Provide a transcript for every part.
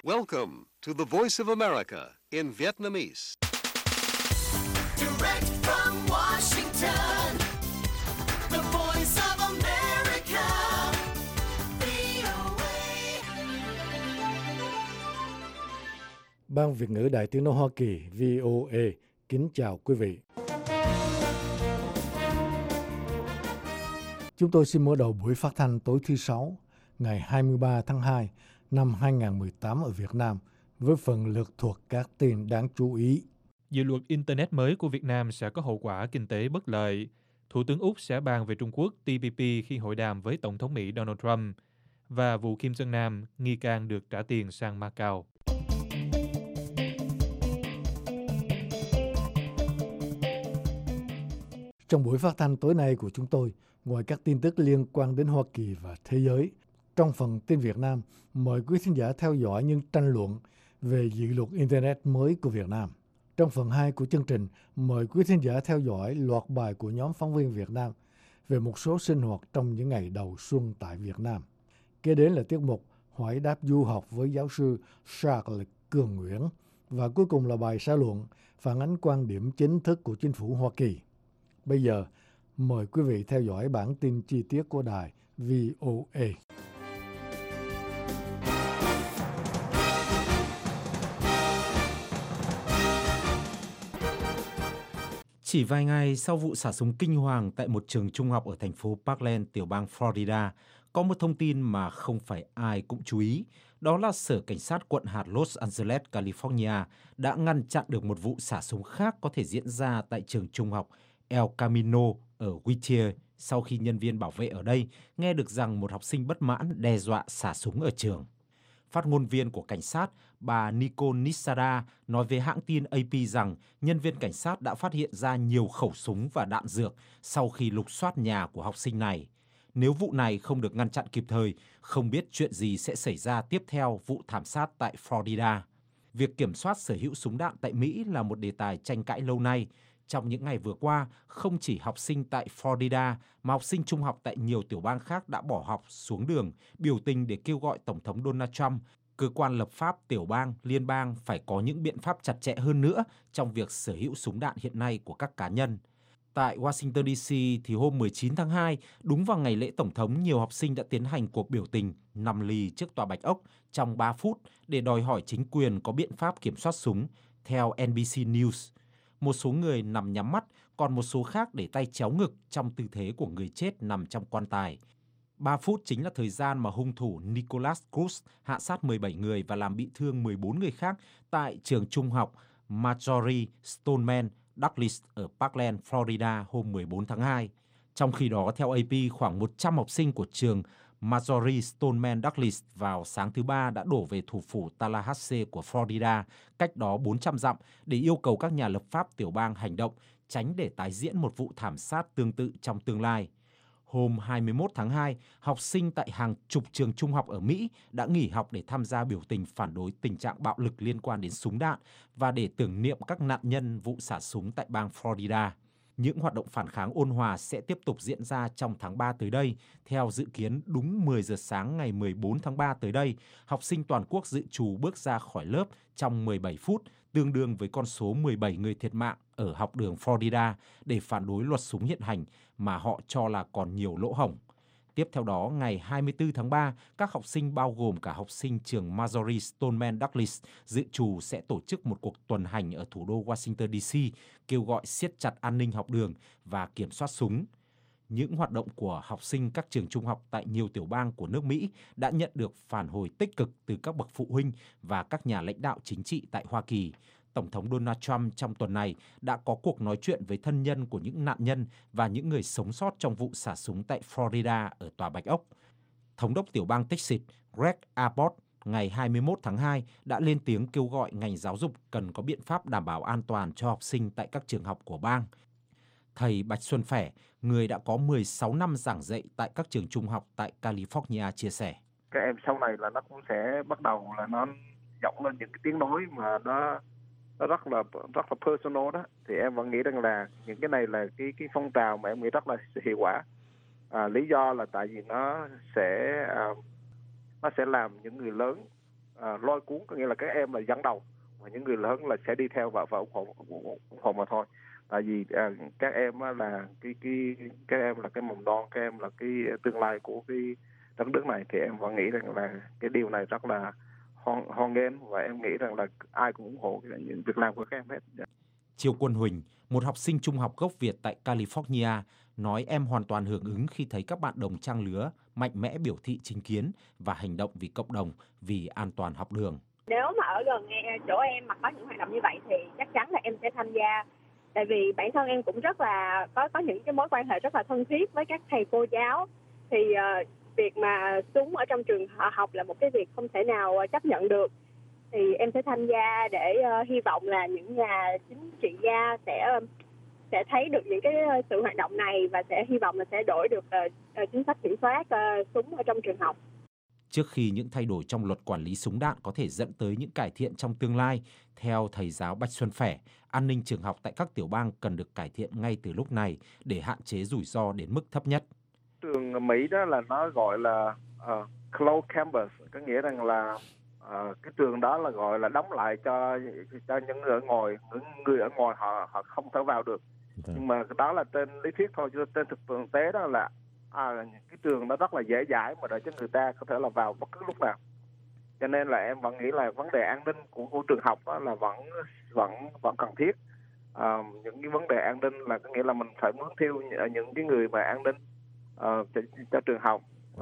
Welcome to the Voice of America in Vietnamese. Direct from Washington, the Voice of America, VOA. Ban Việt ngữ Đài Tiếng nói Hoa Kỳ VOA kính chào quý vị. Chúng tôi xin mở đầu buổi phát thanh tối thứ Sáu, ngày 23 tháng 2 năm 2018 ở Việt Nam với phần lược thuộc các tin đáng chú ý. Dự luật Internet mới của Việt Nam sẽ có hậu quả kinh tế bất lợi. Thủ tướng Úc sẽ bàn về Trung Quốc TPP khi hội đàm với Tổng thống Mỹ Donald Trump. Và vụ Kim Jong Nam, nghi can được trả tiền sang Macau. Trong buổi phát thanh tối nay của chúng tôi, ngoài các tin tức liên quan đến Hoa Kỳ và thế giới, trong phần tin Việt Nam, mời quý thính giả theo dõi những tranh luận về dự luật Internet mới của Việt Nam. Trong phần 2 của chương trình, mời quý thính giả theo dõi loạt bài của nhóm phóng viên Việt Nam về một số sinh hoạt trong những ngày đầu xuân tại Việt Nam. Kế đến là tiết mục hỏi đáp du học với giáo sư Charles Cường Nguyễn. Và cuối cùng là bài xã luận phản ánh quan điểm chính thức của chính phủ Hoa Kỳ. Bây giờ, mời quý vị theo dõi bản tin chi tiết của đài VOA. Chỉ vài ngày sau vụ xả súng kinh hoàng tại một trường trung học ở thành phố Parkland, tiểu bang Florida, có một thông tin mà không phải ai cũng chú ý. Đó là Sở Cảnh sát quận hạt Los Angeles, California đã ngăn chặn được một vụ xả súng khác có thể diễn ra tại trường trung học El Camino ở Whittier sau khi nhân viên bảo vệ ở đây nghe được rằng một học sinh bất mãn đe dọa xả súng ở trường. Phát ngôn viên của cảnh sát, bà Nicole Nisada, nói với hãng tin AP rằng nhân viên cảnh sát đã phát hiện ra nhiều khẩu súng và đạn dược sau khi lục soát nhà của học sinh này. Nếu vụ này không được ngăn chặn kịp thời, không biết chuyện gì sẽ xảy ra tiếp theo vụ thảm sát tại Florida. Việc kiểm soát sở hữu súng đạn tại Mỹ là một đề tài tranh cãi lâu nay. Trong những ngày vừa qua, không chỉ học sinh tại Florida mà học sinh trung học tại nhiều tiểu bang khác đã bỏ học xuống đường, biểu tình để kêu gọi Tổng thống Donald Trump, cơ quan lập pháp tiểu bang, liên bang phải có những biện pháp chặt chẽ hơn nữa trong việc sở hữu súng đạn hiện nay của các cá nhân. Tại Washington DC thì hôm 19 tháng 2, đúng vào ngày lễ Tổng thống, nhiều học sinh đã tiến hành cuộc biểu tình nằm lì trước Tòa Bạch Ốc trong 3 phút để đòi hỏi chính quyền có biện pháp kiểm soát súng, theo NBC News. Một số người nằm nhắm mắt, còn một số khác để tay chéo ngực trong tư thế của người chết nằm trong quan tài. 3 phút chính là thời gian mà hung thủ Nicholas Cruz hạ sát 17 người và làm bị thương 14 người khác tại trường trung học Marjory Stoneman Douglas ở Parkland, Florida hôm 14 tháng 2. Trong khi đó, theo AP, khoảng 100 học sinh của trường Marjory Stoneman Douglas vào sáng thứ Ba đã đổ về thủ phủ Tallahassee của Florida, cách đó 400 dặm, để yêu cầu các nhà lập pháp tiểu bang hành động, tránh để tái diễn một vụ thảm sát tương tự trong tương lai. Hôm 21 tháng 2, học sinh tại hàng chục trường trung học ở Mỹ đã nghỉ học để tham gia biểu tình phản đối tình trạng bạo lực liên quan đến súng đạn và để tưởng niệm các nạn nhân vụ xả súng tại bang Florida. Những hoạt động phản kháng ôn hòa sẽ tiếp tục diễn ra trong tháng 3 tới đây. Theo dự kiến, đúng 10 giờ sáng ngày 14 tháng 3 tới đây, học sinh toàn quốc dự trù bước ra khỏi lớp trong 17 phút, tương đương với con số 17 người thiệt mạng ở học đường Florida để phản đối luật súng hiện hành mà họ cho là còn nhiều lỗ hổng. Tiếp theo đó, ngày 24 tháng 3, các học sinh bao gồm cả học sinh trường Marjory Stoneman Douglas dự trù sẽ tổ chức một cuộc tuần hành ở thủ đô Washington DC, kêu gọi siết chặt an ninh học đường và kiểm soát súng. Những hoạt động của học sinh các trường trung học tại nhiều tiểu bang của nước Mỹ đã nhận được phản hồi tích cực từ các bậc phụ huynh và các nhà lãnh đạo chính trị tại Hoa Kỳ. Tổng thống Donald Trump trong tuần này đã có cuộc nói chuyện với thân nhân của những nạn nhân và những người sống sót trong vụ xả súng tại Florida ở Tòa Bạch Ốc. Thống đốc tiểu bang Texas Greg Abbott ngày 21 tháng 2 đã lên tiếng kêu gọi ngành giáo dục cần có biện pháp đảm bảo an toàn cho học sinh tại các trường học của bang. Thầy Bạch Xuân Phẻ, người đã có 16 năm giảng dạy tại các trường trung học tại California chia sẻ. Các em sau này là nó cũng sẽ bắt đầu là nó giọng lên những cái tiếng nói mà nó rất là personal đó, thì em vẫn nghĩ rằng là những cái này là cái phong trào mà em nghĩ rất là hiệu quả. Lý do là tại vì nó sẽ làm những người lớn lôi cuốn, có nghĩa là các em là dẫn đầu và những người lớn là sẽ đi theo và ủng hộ mà thôi. Tại vì các em là các em là cái mầm non, các em là cái tương lai của cái đất nước này, thì em vẫn nghĩ rằng là cái điều này rất là hoan nghênh, và em nghĩ rằng là ai cũng ủng hộ những việc làm của các em hết. Triều Quân Huỳnh, một học sinh trung học gốc Việt tại California, nói em hoàn toàn hưởng ứng khi thấy các bạn đồng trang lứa mạnh mẽ biểu thị chính kiến và hành động vì cộng đồng, vì an toàn học đường. Nếu mà ở gần chỗ em mà có những hoạt động như vậy thì chắc chắn là em sẽ tham gia. Tại vì bản thân em cũng rất là có những cái mối quan hệ rất là thân thiết với các thầy cô giáo. Thì việc mà súng ở trong trường học là một cái việc không thể nào chấp nhận được. Thì em sẽ tham gia để hy vọng là những nhà chính trị gia sẽ thấy được những cái sự hoạt động này và sẽ hy vọng là sẽ đổi được chính sách kiểm soát súng ở trong trường học. Trước khi những thay đổi trong luật quản lý súng đạn có thể dẫn tới những cải thiện trong tương lai, theo thầy giáo Bạch Xuân Phẻ, an ninh trường học tại các tiểu bang cần được cải thiện ngay từ lúc này để hạn chế rủi ro đến mức thấp nhất. Trường Mỹ đó là nó gọi là closed campus, có nghĩa rằng là cái trường đó là gọi là đóng lại cho những người ở ngoài họ không thể vào được. Nhưng mà đó là trên lý thuyết thôi, chứ trên thực tế đó là cái trường đó rất là dễ dãi mà để cho người ta có thể là vào bất cứ lúc nào. Cho nên là em vẫn nghĩ là vấn đề an ninh của trường học đó là vẫn cần thiết. Những cái vấn đề an ninh là có nghĩa là mình phải mướn theo những cái người mà an ninh cho trường học,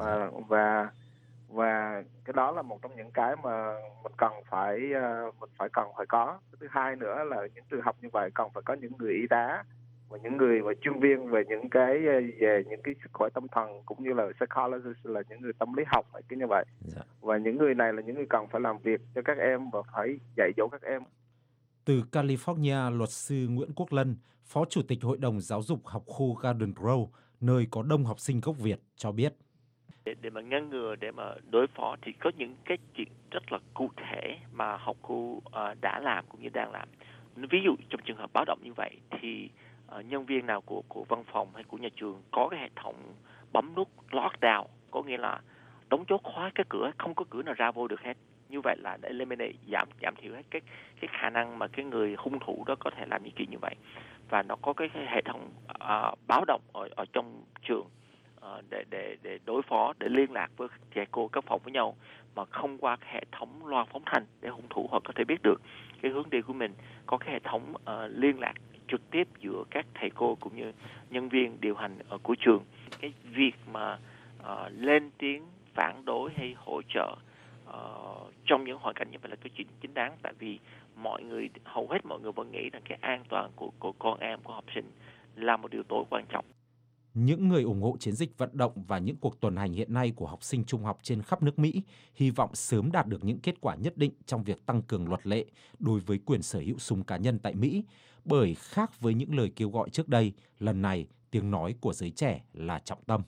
và cái đó là một trong những cái mà mình cần phải có. Thứ hai nữa là những trường học như vậy cần phải có những người y tá và những người mà chuyên viên về những cái sức khỏe tâm thần, cũng như là psychologist, là những người tâm lý học cái như vậy. Và những người này là những người cần phải làm việc cho các em và phải dạy dỗ các em. Từ California, luật sư Nguyễn Quốc Lân, Phó Chủ tịch Hội đồng Giáo dục học khu Garden Grove, nơi có đông học sinh gốc Việt, cho biết. Để mà ngăn ngừa, để mà đối phó thì có những cái chuyện rất là cụ thể mà học khu đã làm cũng như đang làm. Ví dụ trong trường hợp báo động như vậy thì nhân viên nào của văn phòng hay của nhà trường có cái hệ thống bấm nút lockdown, có nghĩa là đóng chốt khóa cái cửa, không có cửa nào ra vô được hết. Như vậy là để eliminate, giảm thiểu hết cái khả năng mà cái người hung thủ đó có thể làm những chuyện như vậy. Và nó có cái hệ thống báo động ở trong trường để đối phó, để liên lạc với thầy cô các phòng với nhau mà không qua cái hệ thống loa phóng thanh, để hung thủ họ có thể biết được cái hướng đi của mình. Có cái hệ thống liên lạc trực tiếp giữa các thầy cô cũng như nhân viên điều hành của trường. Cái việc mà lên tiếng phản đối hay hỗ trợ trong những hoàn cảnh như vậy là cái chuyện chính đáng, tại vì hầu hết mọi người vẫn nghĩ rằng cái an toàn của con em, của học sinh là một điều tối quan trọng. Những người ủng hộ chiến dịch vận động và những cuộc tuần hành hiện nay của học sinh trung học trên khắp nước Mỹ hy vọng sớm đạt được những kết quả nhất định trong việc tăng cường luật lệ đối với quyền sở hữu súng cá nhân tại Mỹ, bởi khác với những lời kêu gọi trước đây, lần này tiếng nói của giới trẻ là trọng tâm.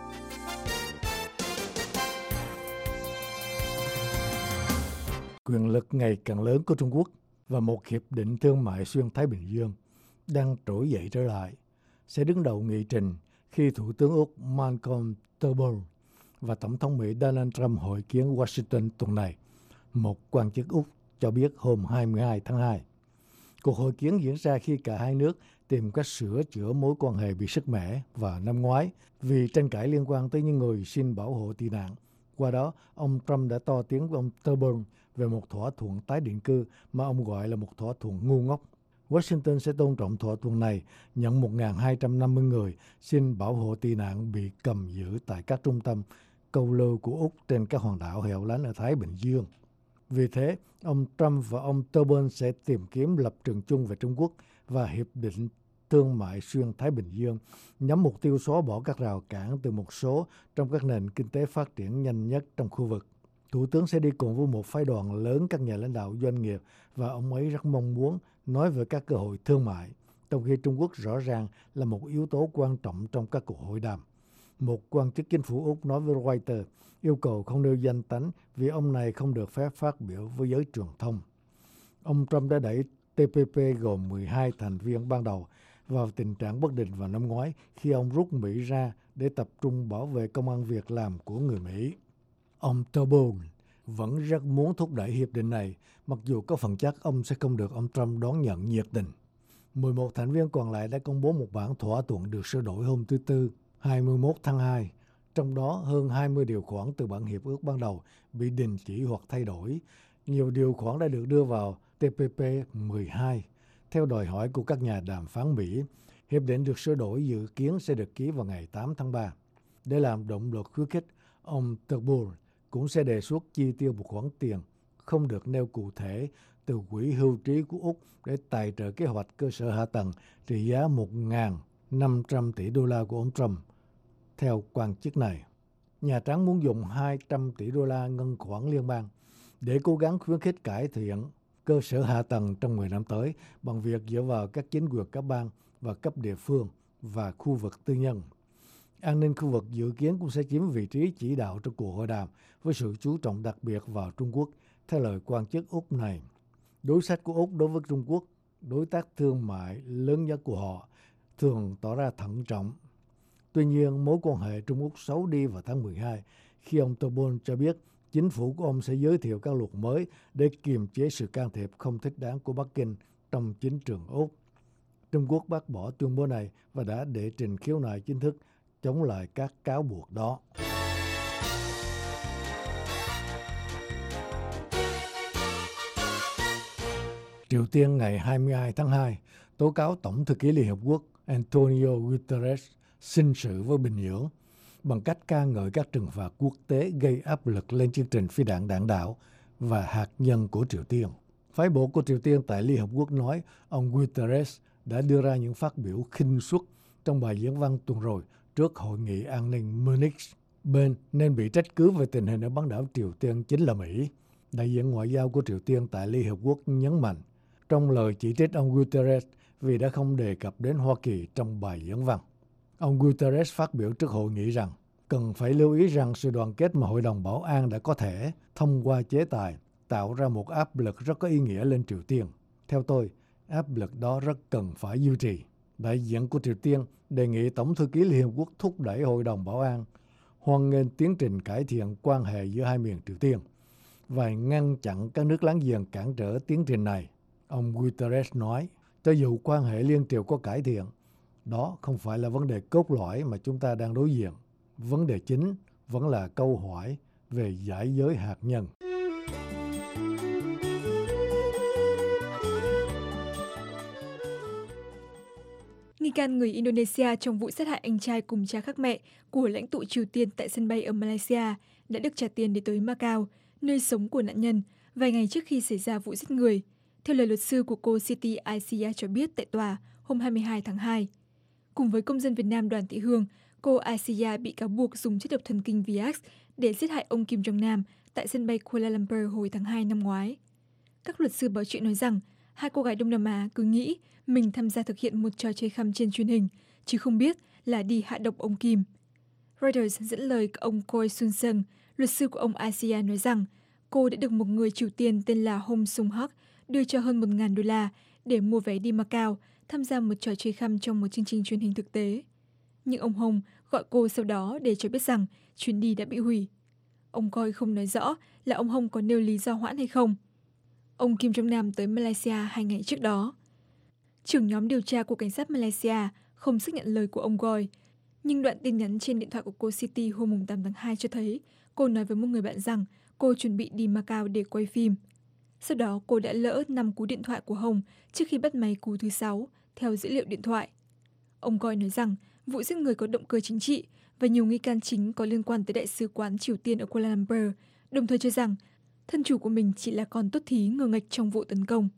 Quyền lực ngày càng lớn của Trung Quốc và một hiệp định thương mại xuyên Thái Bình Dương đang trỗi dậy trở lại sẽ đứng đầu nghị trình khi Thủ tướng Úc Malcolm Turnbull và Tổng thống Mỹ Donald Trump hội kiến Washington tuần này, một quan chức Úc cho biết hôm 22 tháng 2. Cuộc hội kiến diễn ra khi cả hai nước tìm cách sửa chữa mối quan hệ bị sứt mẻ vào năm ngoái vì tranh cãi liên quan tới những người xin bảo hộ tị nạn. Qua đó, ông Trump đã to tiếng với ông Turnbull về một thỏa thuận tái định cư mà ông gọi là một thỏa thuận ngu ngốc. Washington sẽ tôn trọng thỏa thuận này, nhận 1.250 người xin bảo hộ tị nạn bị cầm giữ tại các trung tâm câu lưu của Úc trên các hòn đảo hẻo lánh ở Thái Bình Dương. Vì thế, ông Trump và ông Turnbull sẽ tìm kiếm lập trường chung về Trung Quốc và hiệp định thương mại xuyên Thái Bình Dương, nhắm mục tiêu xóa bỏ các rào cản từ một số trong các nền kinh tế phát triển nhanh nhất trong khu vực. Thủ tướng sẽ đi cùng với một phái đoàn lớn các nhà lãnh đạo doanh nghiệp và ông ấy rất mong muốn nói về các cơ hội thương mại, trong khi Trung Quốc rõ ràng là một yếu tố quan trọng trong các cuộc hội đàm. Một quan chức chính phủ Úc nói với Reuters yêu cầu không nêu danh tánh vì ông này không được phép phát biểu với giới truyền thông. Ông Trump đã đẩy TPP gồm 12 thành viên ban đầu vào tình trạng bất định vào năm ngoái khi ông rút Mỹ ra để tập trung bảo vệ công ăn việc làm của người Mỹ. Ông Turnbull vẫn rất muốn thúc đẩy hiệp định này, mặc dù có phần chắc ông sẽ không được ông Trump đón nhận nhiệt tình. 11 thành viên còn lại đã công bố một bản thỏa thuận được sửa đổi hôm thứ Tư, 21 tháng 2. Trong đó, hơn 20 điều khoản từ bản hiệp ước ban đầu bị đình chỉ hoặc thay đổi. Nhiều điều khoản đã được đưa vào TPP 12. Theo đòi hỏi của các nhà đàm phán Mỹ, hiệp định được sửa đổi dự kiến sẽ được ký vào ngày 8 tháng 3. Để làm động lực khuyến khích, ông Turnbull cũng sẽ đề xuất chi tiêu một khoản tiền không được nêu cụ thể từ quỹ hưu trí của Úc để tài trợ kế hoạch cơ sở hạ tầng trị giá 1.500 tỷ đô la của ông Trump. Theo quan chức này, Nhà Trắng muốn dùng 200 tỷ đô la ngân khoản liên bang để cố gắng khuyến khích cải thiện cơ sở hạ tầng trong 10 năm tới bằng việc dựa vào các chính quyền cấp bang và cấp địa phương và khu vực tư nhân. An ninh khu vực dự kiến cũng sẽ chiếm vị trí chỉ đạo trong cuộc hội đàm với sự chú trọng đặc biệt vào Trung Quốc, theo lời quan chức Úc này. Đối sách của Úc đối với Trung Quốc, đối tác thương mại lớn nhất của họ, thường tỏ ra thận trọng. Tuy nhiên, mối quan hệ Trung Úc xấu đi vào tháng 12 khi ông Turnbull cho biết chính phủ của ông sẽ giới thiệu các luật mới để kiềm chế sự can thiệp không thích đáng của Bắc Kinh trong chính trường Úc. Trung Quốc bác bỏ tuyên bố này và đã đệ trình khiếu nại chính thức chống lại các cáo buộc đó. Triều Tiên ngày 22 tháng 2 tố cáo Tổng thư ký Liên Hợp Quốc Antonio Guterres sinh sự với Bình Nhưỡng bằng cách ca ngợi các trừng phạt quốc tế gây áp lực lên chương trình phi đạn đạn đạo và hạt nhân của Triều Tiên. Phái bộ của Triều Tiên tại Liên Hợp Quốc nói ông Guterres đã đưa ra những phát biểu khinh suất trong bài diễn văn tuần rồi trước Hội nghị An ninh Munich. Bên nên bị trách cứ về tình hình ở bán đảo Triều Tiên chính là Mỹ. Đại diện ngoại giao của Triều Tiên tại Liên Hợp Quốc nhấn mạnh trong lời chỉ trích ông Guterres vì đã không đề cập đến Hoa Kỳ trong bài diễn văn. Ông Guterres phát biểu trước hội nghị rằng cần phải lưu ý rằng sự đoàn kết mà Hội đồng Bảo an đã có thể thông qua chế tài tạo ra một áp lực rất có ý nghĩa lên Triều Tiên. Theo tôi, áp lực đó rất cần phải duy trì. Đại diện của Triều Tiên đề nghị Tổng thư ký Liên Hợp Quốc thúc đẩy Hội đồng Bảo an hoan nghênh tiến trình cải thiện quan hệ giữa hai miền Triều Tiên và ngăn chặn các nước láng giềng cản trở tiến trình này. Ông Guterres nói, cho dù quan hệ liên triều có cải thiện, đó không phải là vấn đề cốt lõi mà chúng ta đang đối diện. Vấn đề chính vẫn là câu hỏi về giải giới hạt nhân. Nghi can người Indonesia trong vụ sát hại anh trai cùng cha khác mẹ của lãnh tụ Triều Tiên tại sân bay ở Malaysia đã được trả tiền để tới Macau, nơi sống của nạn nhân, vài ngày trước khi xảy ra vụ giết người, theo lời luật sư của cô Siti Aisyah cho biết tại tòa hôm 22 tháng 2. Cùng với công dân Việt Nam Đoàn Thị Hương, cô Aisyah bị cáo buộc dùng chất độc thần kinh VX để giết hại ông Kim Jong Nam tại sân bay Kuala Lumpur hồi tháng 2 năm ngoái. Các luật sư bảo chữa nói rằng hai cô gái Đông Nam Á cứ nghĩ mình tham gia thực hiện một trò chơi khăm trên truyền hình, chứ không biết là đi hạ độc ông Kim. Reuters dẫn lời ông Choi Sun Seung, luật sư của ông Aisyah nói rằng cô đã được một người Triều Tiên tên là Hong Sung Hak đưa cho hơn 1.000 đô la để mua vé đi Macau tham gia một trò chơi khăm trong một chương trình truyền hình thực tế. Nhưng ông Hong gọi cô sau đó để cho biết rằng chuyến đi đã bị hủy. Ông Choi không nói rõ là ông Hong có nêu lý do hoãn hay không. Ông Kim Jong Nam tới Malaysia 2 ngày trước đó. Trưởng nhóm điều tra của cảnh sát Malaysia không xác nhận lời của ông Choi, nhưng đoạn tin nhắn trên điện thoại của cô Siti hôm 8 tháng 2 cho thấy cô nói với một người bạn rằng cô chuẩn bị đi Macau để quay phim. Sau đó cô đã lỡ 5 cú điện thoại của Hong trước khi bắt máy cú thứ 6, theo dữ liệu điện thoại. Ông Choi nói rằng vụ giết người có động cơ chính trị và nhiều nghi can chính có liên quan tới Đại sứ quán Triều Tiên ở Kuala Lumpur, đồng thời cho rằng thân chủ của mình chỉ là con tốt thí ngờ nghệch trong vụ tấn công.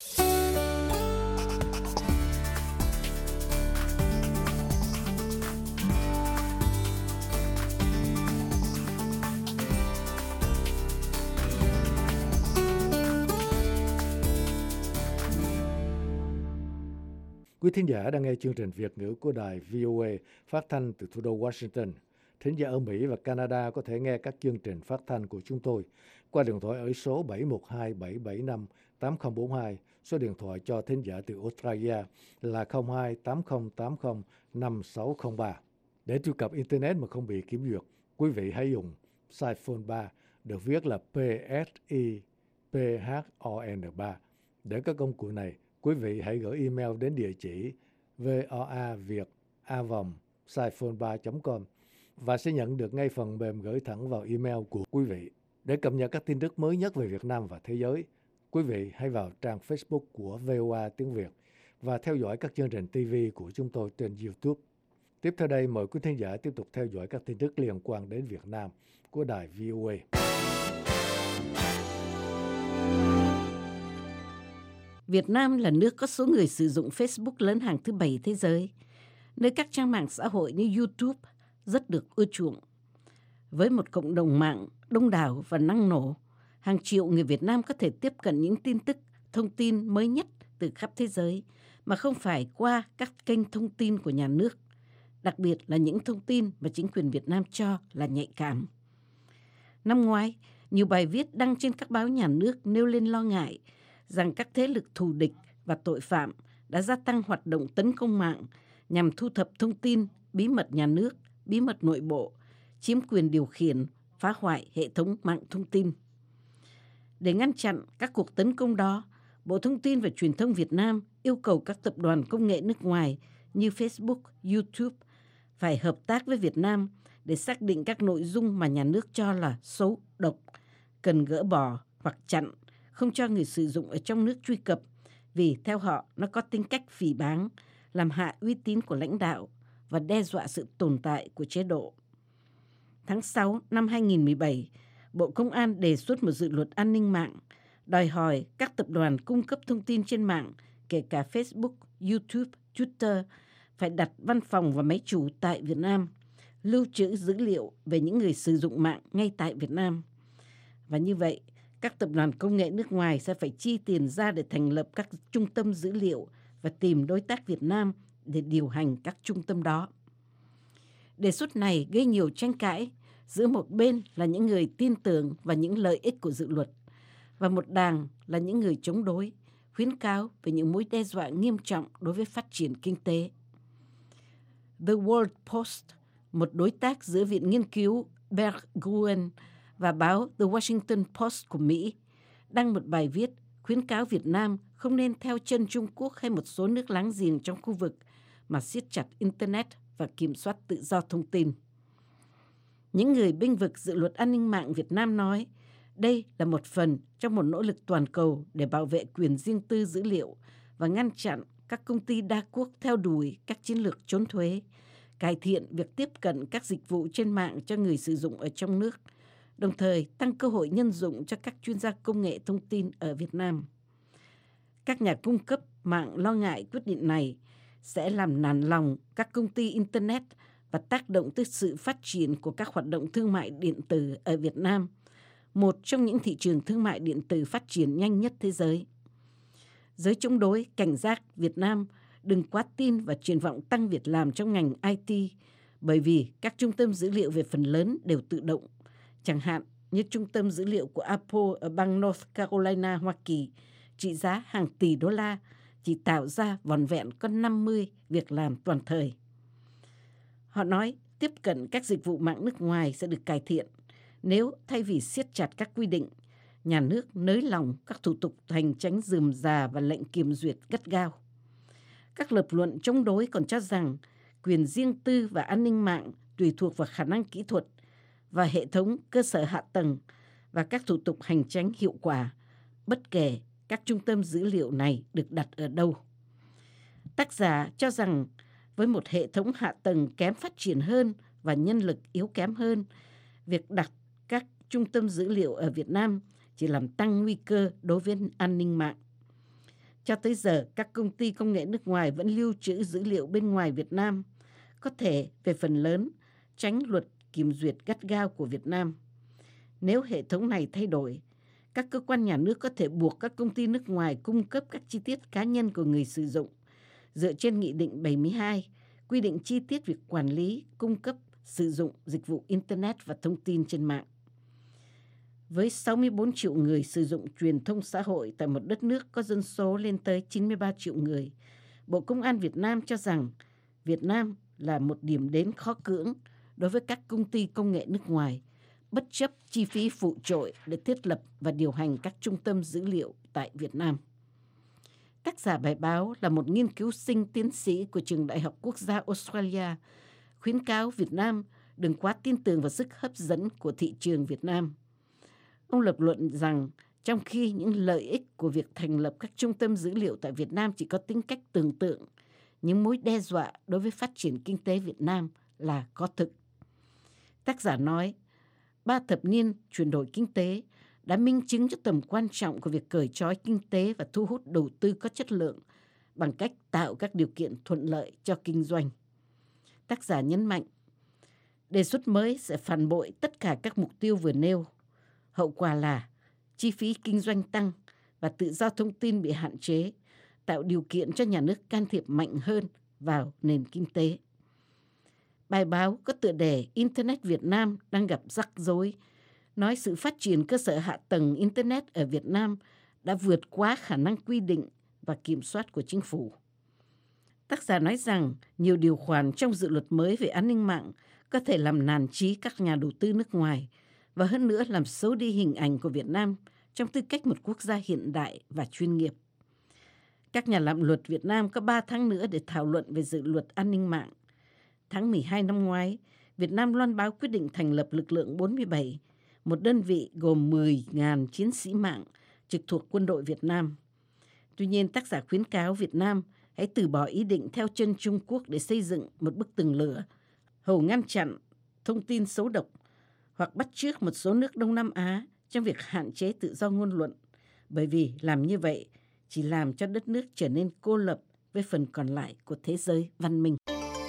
Quý thính giả đang nghe chương trình Việt ngữ của đài VOA phát thanh từ thủ đô Washington. Thính giả ở Mỹ và Canada có thể nghe các chương trình phát thanh của chúng tôi qua điện thoại ở số 712-775-8042, số điện thoại cho thính giả từ Australia là 02-8080-5603. Để truy cập Internet mà không bị kiểm duyệt, quý vị hãy dùng Site Phone 3 được viết là PSIPHON3. Để có công cụ này, quý vị hãy gửi email đến địa chỉ voaviet@saiphone3.com và sẽ nhận được ngay phần mềm gửi thẳng vào email của quý vị. Để cập nhật các tin tức mới nhất về Việt Nam và thế giới, quý vị hãy vào trang Facebook của VOA tiếng Việt và theo dõi các chương trình TV của chúng tôi trên YouTube. Tiếp theo đây, mời quý thính giả tiếp tục theo dõi các tin tức liên quan đến Việt Nam của đài VOA. Việt Nam là nước có số người sử dụng Facebook lớn hàng thứ 7 thế giới, nơi các trang mạng xã hội như YouTube rất được ưa chuộng. Với một cộng đồng mạng đông đảo và năng nổ, hàng triệu người Việt Nam có thể tiếp cận những tin tức, thông tin mới nhất từ khắp thế giới mà không phải qua các kênh thông tin của nhà nước, đặc biệt là những thông tin mà chính quyền Việt Nam cho là nhạy cảm. Năm ngoái, nhiều bài viết đăng trên các báo nhà nước nêu lên lo ngại rằng các thế lực thù địch và tội phạm đã gia tăng hoạt động tấn công mạng nhằm thu thập thông tin, bí mật nhà nước, bí mật nội bộ, chiếm quyền điều khiển, phá hoại hệ thống mạng thông tin. Để ngăn chặn các cuộc tấn công đó, Bộ Thông tin và Truyền thông Việt Nam yêu cầu các tập đoàn công nghệ nước ngoài như Facebook, YouTube phải hợp tác với Việt Nam để xác định các nội dung mà nhà nước cho là xấu, độc, cần gỡ bỏ hoặc chặn, không cho người sử dụng ở trong nước truy cập vì theo họ nó có tính cách phỉ báng, làm hạ uy tín của lãnh đạo và đe dọa sự tồn tại của chế độ. Tháng 6 năm 2017, Bộ Công an đề xuất một dự luật an ninh mạng, đòi hỏi các tập đoàn cung cấp thông tin trên mạng, kể cả Facebook, YouTube, Twitter, phải đặt văn phòng và máy chủ tại Việt Nam, lưu trữ dữ liệu về những người sử dụng mạng ngay tại Việt Nam. Và như vậy, các tập đoàn công nghệ nước ngoài sẽ phải chi tiền ra để thành lập các trung tâm dữ liệu và tìm đối tác Việt Nam để điều hành các trung tâm đó. Đề xuất này gây nhiều tranh cãi, giữa một bên là những người tin tưởng vào những lợi ích của dự luật và một đảng là những người chống đối, khuyến cáo về những mối đe dọa nghiêm trọng đối với phát triển kinh tế. The World Post, một đối tác giữa Viện Nghiên cứu Berggruen và báo The Washington Post của Mỹ, đăng một bài viết khuyến cáo Việt Nam không nên theo chân Trung Quốc hay một số nước láng giềng trong khu vực mà siết chặt Internet và kiểm soát tự do thông tin. Những người bênh vực dự luật an ninh mạng Việt Nam nói đây là một phần trong một nỗ lực toàn cầu để bảo vệ quyền riêng tư dữ liệu và ngăn chặn các công ty đa quốc theo đuổi các chiến lược trốn thuế, cải thiện việc tiếp cận các dịch vụ trên mạng cho người sử dụng ở trong nước, đồng thời tăng cơ hội nhân dụng cho các chuyên gia công nghệ thông tin ở Việt Nam. Các nhà cung cấp mạng lo ngại quyết định này sẽ làm nản lòng các công ty Internet và tác động tới sự phát triển của các hoạt động thương mại điện tử ở Việt Nam, một trong những thị trường thương mại điện tử phát triển nhanh nhất thế giới. Giới chống đối cảnh giác Việt Nam đừng quá tin vào triển vọng tăng việc làm trong ngành IT, bởi vì các trung tâm dữ liệu về phần lớn đều tự động, chẳng hạn như trung tâm dữ liệu của Apple ở bang North Carolina, Hoa Kỳ, trị giá hàng tỷ đô la, chỉ tạo ra vỏn vẹn có 50 việc làm toàn thời. Họ nói tiếp cận các dịch vụ mạng nước ngoài sẽ được cải thiện nếu thay vì siết chặt các quy định, nhà nước nới lỏng các thủ tục hành chính rườm rà và lệnh kiểm duyệt gắt gao. Các lập luận chống đối còn cho rằng quyền riêng tư và an ninh mạng tùy thuộc vào khả năng kỹ thuật và hệ thống cơ sở hạ tầng và các thủ tục hành chính hiệu quả, bất kể các trung tâm dữ liệu này được đặt ở đâu. Tác giả cho rằng với một hệ thống hạ tầng kém phát triển hơn và nhân lực yếu kém hơn, việc đặt các trung tâm dữ liệu ở Việt Nam chỉ làm tăng nguy cơ đối với an ninh mạng. Cho tới giờ, các công ty công nghệ nước ngoài vẫn lưu trữ dữ liệu bên ngoài Việt Nam, có thể về phần lớn tránh luật kiểm duyệt gắt gao của Việt Nam. Nếu hệ thống này thay đổi, các cơ quan nhà nước có thể buộc các công ty nước ngoài cung cấp các chi tiết cá nhân của người sử dụng dựa trên Nghị định 72, quy định chi tiết việc quản lý, cung cấp, sử dụng dịch vụ Internet và thông tin trên mạng. Với 64 triệu người sử dụng truyền thông xã hội tại một đất nước có dân số lên tới 93 triệu người, Bộ Công an Việt Nam cho rằng Việt Nam là một điểm đến khó cưỡng đối với các công ty công nghệ nước ngoài, bất chấp chi phí phụ trội để thiết lập và điều hành các trung tâm dữ liệu tại Việt Nam. Tác giả bài báo là một nghiên cứu sinh tiến sĩ của Trường Đại học Quốc gia Australia, khuyến cáo Việt Nam đừng quá tin tưởng vào sức hấp dẫn của thị trường Việt Nam. Ông lập luận rằng trong khi những lợi ích của việc thành lập các trung tâm dữ liệu tại Việt Nam chỉ có tính cách tưởng tượng, những mối đe dọa đối với phát triển kinh tế Việt Nam là có thực. Tác giả nói, 3 thập niên chuyển đổi kinh tế đã minh chứng cho tầm quan trọng của việc cởi trói kinh tế và thu hút đầu tư có chất lượng bằng cách tạo các điều kiện thuận lợi cho kinh doanh. Tác giả nhấn mạnh, đề xuất mới sẽ phản bội tất cả các mục tiêu vừa nêu. Hậu quả là chi phí kinh doanh tăng và tự do thông tin bị hạn chế, tạo điều kiện cho nhà nước can thiệp mạnh hơn vào nền kinh tế. Bài báo có tựa đề Internet Việt Nam đang gặp rắc rối, nói sự phát triển cơ sở hạ tầng Internet ở Việt Nam đã vượt quá khả năng quy định và kiểm soát của chính phủ. Tác giả nói rằng nhiều điều khoản trong dự luật mới về an ninh mạng có thể làm nản chí các nhà đầu tư nước ngoài và hơn nữa làm xấu đi hình ảnh của Việt Nam trong tư cách một quốc gia hiện đại và chuyên nghiệp. Các nhà làm luật Việt Nam có 3 tháng nữa để thảo luận về dự luật an ninh mạng. Tháng 12 năm ngoái, Việt Nam loan báo quyết định thành lập lực lượng 47, một đơn vị gồm 10.000 chiến sĩ mạng trực thuộc quân đội Việt Nam. Tuy nhiên, tác giả khuyến cáo Việt Nam hãy từ bỏ ý định theo chân Trung Quốc để xây dựng một bức tường lửa, hầu ngăn chặn thông tin xấu độc hoặc bắt chước một số nước Đông Nam Á trong việc hạn chế tự do ngôn luận, bởi vì làm như vậy chỉ làm cho đất nước trở nên cô lập với phần còn lại của thế giới văn minh.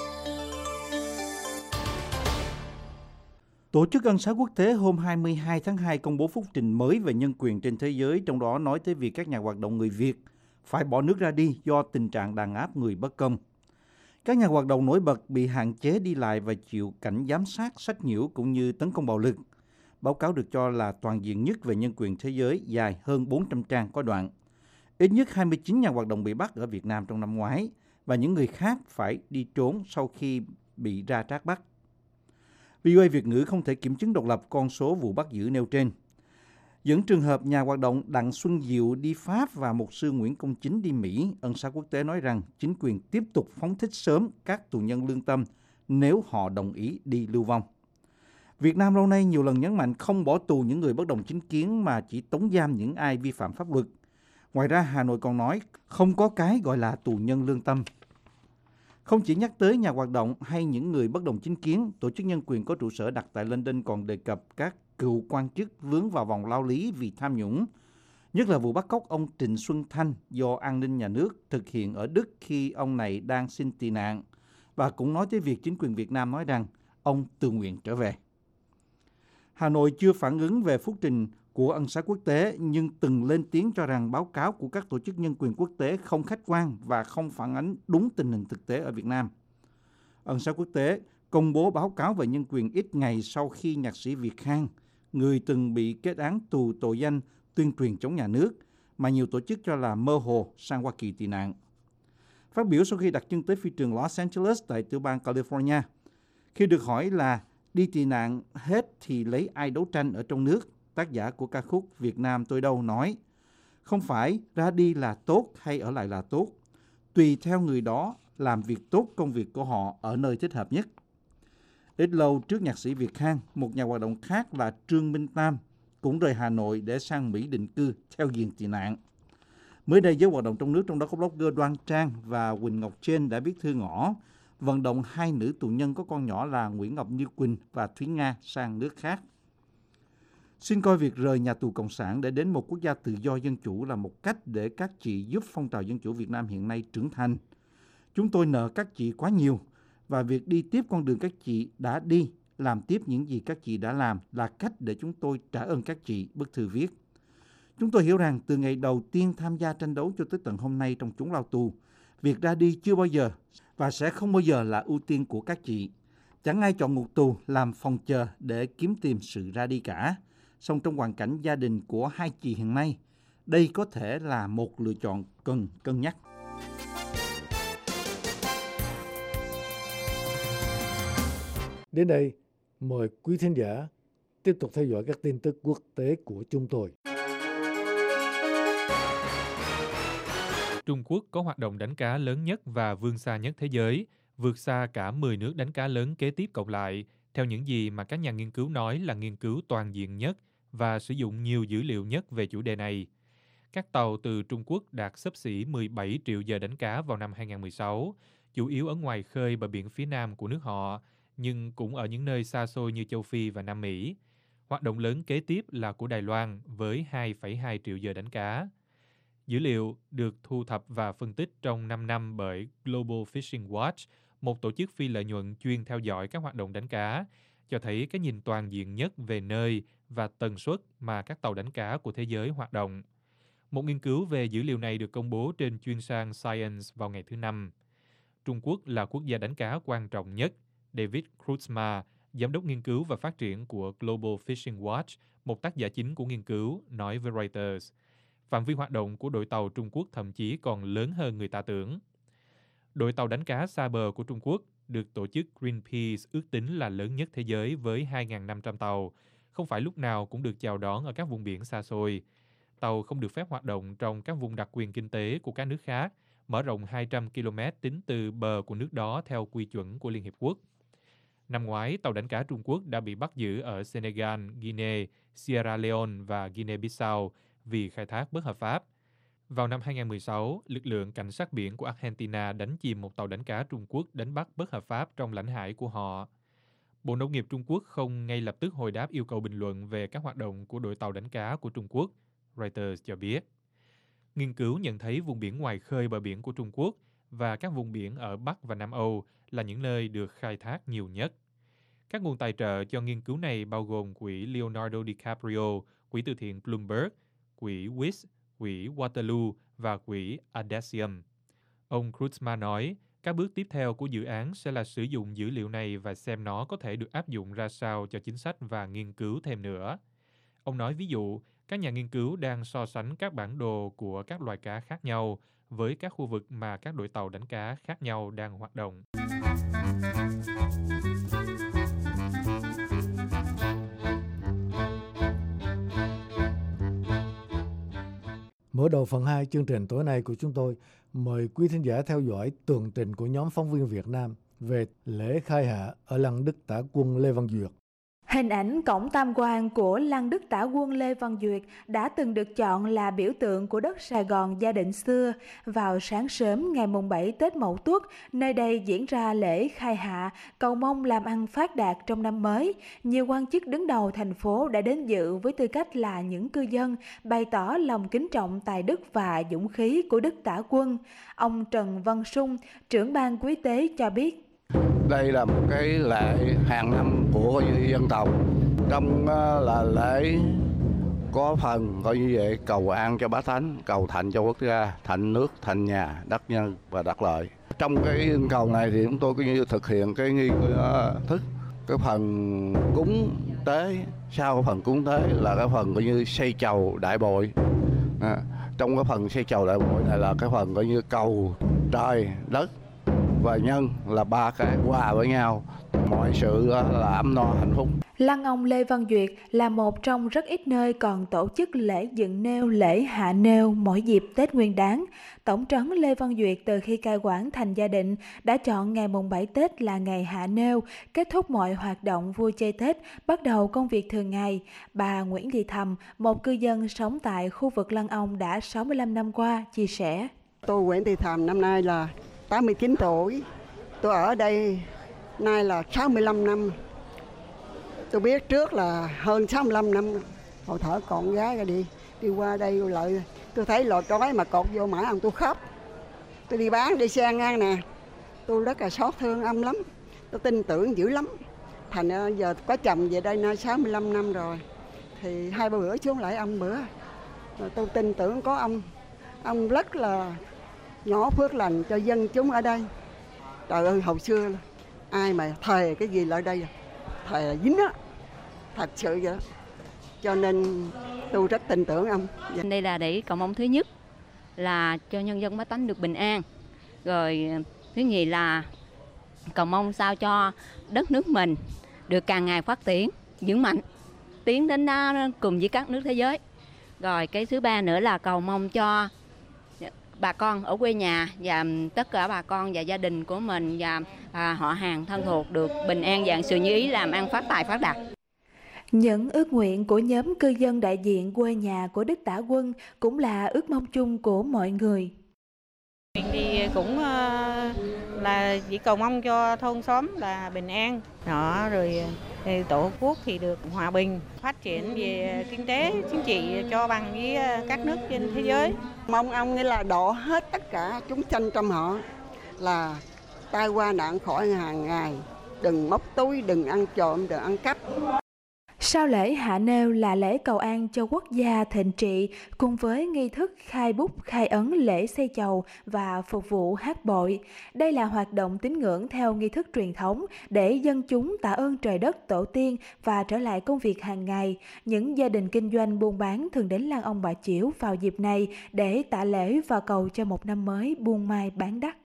Tổ chức Ân xá Quốc tế hôm 22 tháng 2 công bố phúc trình mới về nhân quyền trên thế giới, trong đó nói tới việc các nhà hoạt động người Việt phải bỏ nước ra đi do tình trạng đàn áp người bất công. Các nhà hoạt động nổi bật bị hạn chế đi lại và chịu cảnh giám sát, sách nhiễu cũng như tấn công bạo lực. Báo cáo được cho là toàn diện nhất về nhân quyền thế giới, dài hơn 400 trang có đoạn. Ít nhất 29 nhà hoạt động bị bắt ở Việt Nam trong năm ngoái và những người khác phải đi trốn sau khi bị ra trát bắt. VOA Việt ngữ không thể kiểm chứng độc lập con số vụ bắt giữ nêu trên. Dẫn trường hợp nhà hoạt động Đặng Xuân Diệu đi Pháp và mục sư Nguyễn Công Chính đi Mỹ, Ân xá Quốc tế nói rằng chính quyền tiếp tục phóng thích sớm các tù nhân lương tâm nếu họ đồng ý đi lưu vong. Việt Nam lâu nay nhiều lần nhấn mạnh không bỏ tù những người bất đồng chính kiến mà chỉ tống giam những ai vi phạm pháp luật. Ngoài ra, Hà Nội còn nói không có cái gọi là tù nhân lương tâm. Không chỉ nhắc tới nhà hoạt động hay những người bất đồng chính kiến, tổ chức nhân quyền có trụ sở đặt tại London còn đề cập các cựu quan chức vướng vào vòng lao lý vì tham nhũng, nhất là vụ bắt cóc ông Trịnh Xuân Thanh do an ninh nhà nước thực hiện ở Đức khi ông này đang xin tị nạn, và cũng nói tới việc chính quyền Việt Nam nói rằng ông tự nguyện trở về. Hà Nội chưa phản ứng về phúc trình của Ân xá Quốc tế nhưng từng lên tiếng cho rằng báo cáo của các tổ chức nhân quyền quốc tế không khách quan và không phản ánh đúng tình hình thực tế ở Việt Nam. Ân xá Quốc tế công bố báo cáo về nhân quyền ít ngày sau khi nhạc sĩ Việt Khang, người từng bị kết án tù tội danh tuyên truyền chống nhà nước mà nhiều tổ chức cho là mơ hồ, sang Hoa Kỳ tị nạn. Phát biểu sau khi đặt chân tới phi trường Los Angeles tại tiểu bang California, khi được hỏi là đi tị nạn hết thì lấy ai đấu tranh ở trong nước, tác giả của ca khúc Việt Nam tôi đâu nói, không phải ra đi là tốt hay ở lại là tốt, tùy theo người đó làm việc tốt công việc của họ ở nơi thích hợp nhất. Ít lâu trước nhạc sĩ Việt Khang, một nhà hoạt động khác là Trương Minh Tam cũng rời Hà Nội để sang Mỹ định cư theo diện tị nạn. Mới đây, giới hoạt động trong nước, trong đó có blogger Đoan Trang và Quỳnh Ngọc Trên đã viết thư ngỏ vận động 2 nữ tù nhân có con nhỏ là Nguyễn Ngọc Như Quỳnh và Thúy Nga sang nước khác. Xin coi việc rời nhà tù Cộng sản để đến một quốc gia tự do dân chủ là một cách để các chị giúp phong trào dân chủ Việt Nam hiện nay trưởng thành. Chúng tôi nợ các chị quá nhiều và việc đi tiếp con đường các chị đã đi, làm tiếp những gì các chị đã làm là cách để chúng tôi trả ơn các chị, bức thư viết. Chúng tôi hiểu rằng từ ngày đầu tiên tham gia tranh đấu cho tới tận hôm nay trong chốn lao tù, việc ra đi chưa bao giờ và sẽ không bao giờ là ưu tiên của các chị. Chẳng ai chọn ngục tù làm phòng chờ để kiếm tìm sự ra đi cả. Song trong hoàn cảnh gia đình của 2 chị hiện nay, đây có thể là một lựa chọn cần cân nhắc. Đến đây, mời quý thính giả Tiếp tục theo dõi các tin tức quốc tế của chúng tôi. Trung Quốc có hoạt động đánh cá lớn nhất và vươn xa nhất thế giới, vượt xa cả 10 nước đánh cá lớn kế tiếp cộng lại, theo những gì mà các nhà nghiên cứu nói là nghiên cứu toàn diện nhất và sử dụng nhiều dữ liệu nhất về chủ đề này. Các tàu từ Trung Quốc đạt xấp xỉ 17 triệu giờ đánh cá vào năm 2016, chủ yếu ở ngoài khơi bờ biển phía nam của nước họ, nhưng cũng ở những nơi xa xôi như châu Phi và Nam Mỹ. Hoạt động lớn kế tiếp là của Đài Loan với 2,2 triệu giờ đánh cá. Dữ liệu được thu thập và phân tích trong 5 năm bởi Global Fishing Watch, một tổ chức phi lợi nhuận chuyên theo dõi các hoạt động đánh cá, cho thấy cái nhìn toàn diện nhất về nơi và tần suất mà các tàu đánh cá của thế giới hoạt động. Một nghiên cứu về dữ liệu này được công bố trên chuyên san Science vào ngày thứ Năm. Trung Quốc là quốc gia đánh cá quan trọng nhất. David Kreutzma, giám đốc nghiên cứu và phát triển của Global Fishing Watch, một tác giả chính của nghiên cứu, nói với Reuters. Phạm vi hoạt động của đội tàu Trung Quốc thậm chí còn lớn hơn người ta tưởng. Đội tàu đánh cá xa bờ của Trung Quốc được tổ chức Greenpeace ước tính là lớn nhất thế giới với 2.500 tàu, không phải lúc nào cũng được chào đón ở các vùng biển xa xôi. Tàu không được phép hoạt động trong các vùng đặc quyền kinh tế của các nước khác, mở rộng 200 km tính từ bờ của nước đó theo quy chuẩn của Liên Hiệp Quốc. Năm ngoái, tàu đánh cá Trung Quốc đã bị bắt giữ ở Senegal, Guinea, Sierra Leone và Guinea-Bissau vì khai thác bất hợp pháp. Vào năm 2016, lực lượng cảnh sát biển của Argentina đánh chìm một tàu đánh cá Trung Quốc đánh bắt bất hợp pháp trong lãnh hải của họ. Bộ Nông nghiệp Trung Quốc không ngay lập tức hồi đáp yêu cầu bình luận về các hoạt động của đội tàu đánh cá của Trung Quốc, Reuters cho biết. Nghiên cứu nhận thấy vùng biển ngoài khơi bờ biển của Trung Quốc và các vùng biển ở Bắc và Nam Âu là những nơi được khai thác nhiều nhất. Các nguồn tài trợ cho nghiên cứu này bao gồm quỹ Leonardo DiCaprio, quỹ từ thiện Bloomberg, quỹ WIS, quỹ Waterloo và quỹ Adesium. Ông Kreutzma nói, các bước tiếp theo của dự án sẽ là sử dụng dữ liệu này và xem nó có thể được áp dụng ra sao cho chính sách và nghiên cứu thêm nữa. Ông nói ví dụ, các nhà nghiên cứu đang so sánh các bản đồ của các loài cá khác nhau với các khu vực mà các đội tàu đánh cá khác nhau đang hoạt động. Mở đầu phần 2 chương trình tối nay của chúng tôi, mời quý thính giả theo dõi tường trình của nhóm phóng viên Việt Nam về lễ khai hạ ở lăng Đức Tả Quân Lê Văn Duyệt. Hình ảnh cổng tam quan của lăng Đức Tả Quân Lê Văn Duyệt đã từng được chọn là biểu tượng của đất Sài Gòn gia định xưa. Vào sáng sớm ngày mùng 7 Tết Mậu Tuất, nơi đây diễn ra lễ khai hạ, cầu mong làm ăn phát đạt trong năm mới. Nhiều quan chức đứng đầu thành phố đã đến dự với tư cách là những cư dân, bày tỏ lòng kính trọng tài đức và dũng khí của Đức Tả Quân. Ông Trần Văn Sung, trưởng ban quý tế cho biết. Đây là một cái lễ hàng năm của dân tộc, trong là lễ có phần coi như vậy cầu an cho bá tánh, cầu thạnh cho quốc gia, thạnh nước, thạnh nhà, đất nhân và đất lợi. Trong cái cầu này thì chúng tôi cũng như thực hiện cái nghi thức, cái phần cúng tế, sau cái phần cúng tế là cái phần coi như xây chầu đại bội. Trong cái phần xây chầu đại bội này là cái phần coi như cầu trời, đất và nhân là ba cái hòa với nhau, mọi sự là ấm no hạnh phúc. Lăng ông Lê Văn Duyệt là một trong rất ít nơi còn tổ chức lễ dựng nêu, lễ hạ nêu mỗi dịp Tết Nguyên Đán. Tổng trấn Lê Văn Duyệt từ khi cai quản thành gia định đã chọn ngày mùng 7 Tết là ngày hạ nêu, kết thúc mọi hoạt động vui chơi Tết, bắt đầu công việc thường ngày. Bà Nguyễn Thị Thầm, một cư dân sống tại khu vực lăng ông đã 65 năm qua, chia sẻ. Tôi Nguyễn Thị Thầm năm nay là 89 tuổi, tôi ở đây nay là 65 năm. Tôi biết trước là hơn 65 năm, hồi thở con gái ra đi qua đây lại tôi thấy lò trói mà cột vô mãi ông tôi khóc. Tôi đi bán đi xe ngang nè, tôi rất là xót thương ông lắm, tôi tin tưởng dữ lắm. Thành giờ có chồng về đây nay 65 năm rồi, thì 2-3 bữa xuống lại ông bữa, rồi tôi tin tưởng có ông rất là nhỏ phước lành cho dân chúng ở đây. Trời ơi, hồi xưa ai mà thề cái gì lại đây, thề là dính á, thật sự vậy đó. Cho nên tôi rất tin tưởng ông. Đây là để cầu mong thứ nhất là cho nhân dân bá tánh được bình an, rồi thứ nhì là cầu mong sao cho đất nước mình được càng ngày phát triển vững mạnh, tiến đến đó cùng với các nước thế giới. Rồi cái thứ ba nữa là cầu mong cho bà con ở quê nhà và tất cả bà con và gia đình của mình và họ hàng thân thuộc được bình an vạn sự như ý, làm ăn phát tài phát đạt. Những ước nguyện của nhóm cư dân đại diện quê nhà của Đức Tả Quân cũng là ước mong chung của mọi người. Mình thì cũng là chỉ cầu mong cho thôn xóm là bình an, rồi Tổ quốc thì được hòa bình, phát triển về kinh tế, chính trị cho bằng với các nước trên thế giới. Mong ông nghĩa là độ hết tất cả chúng sanh trong họ, là tai qua nạn khỏi hàng ngày, đừng móc túi, đừng ăn trộm, đừng ăn cắp. Sau lễ hạ nêu là lễ cầu an cho quốc gia thịnh trị, cùng với nghi thức khai bút, khai ấn, lễ xây chầu và phục vụ hát bội. Đây là hoạt động tín ngưỡng theo nghi thức truyền thống để dân chúng tạ ơn trời đất tổ tiên và trở lại công việc hàng ngày. Những gia đình kinh doanh buôn bán thường đến lăng ông bà Chiểu vào dịp này để tạ lễ và cầu cho một năm mới buôn mai bán đắt.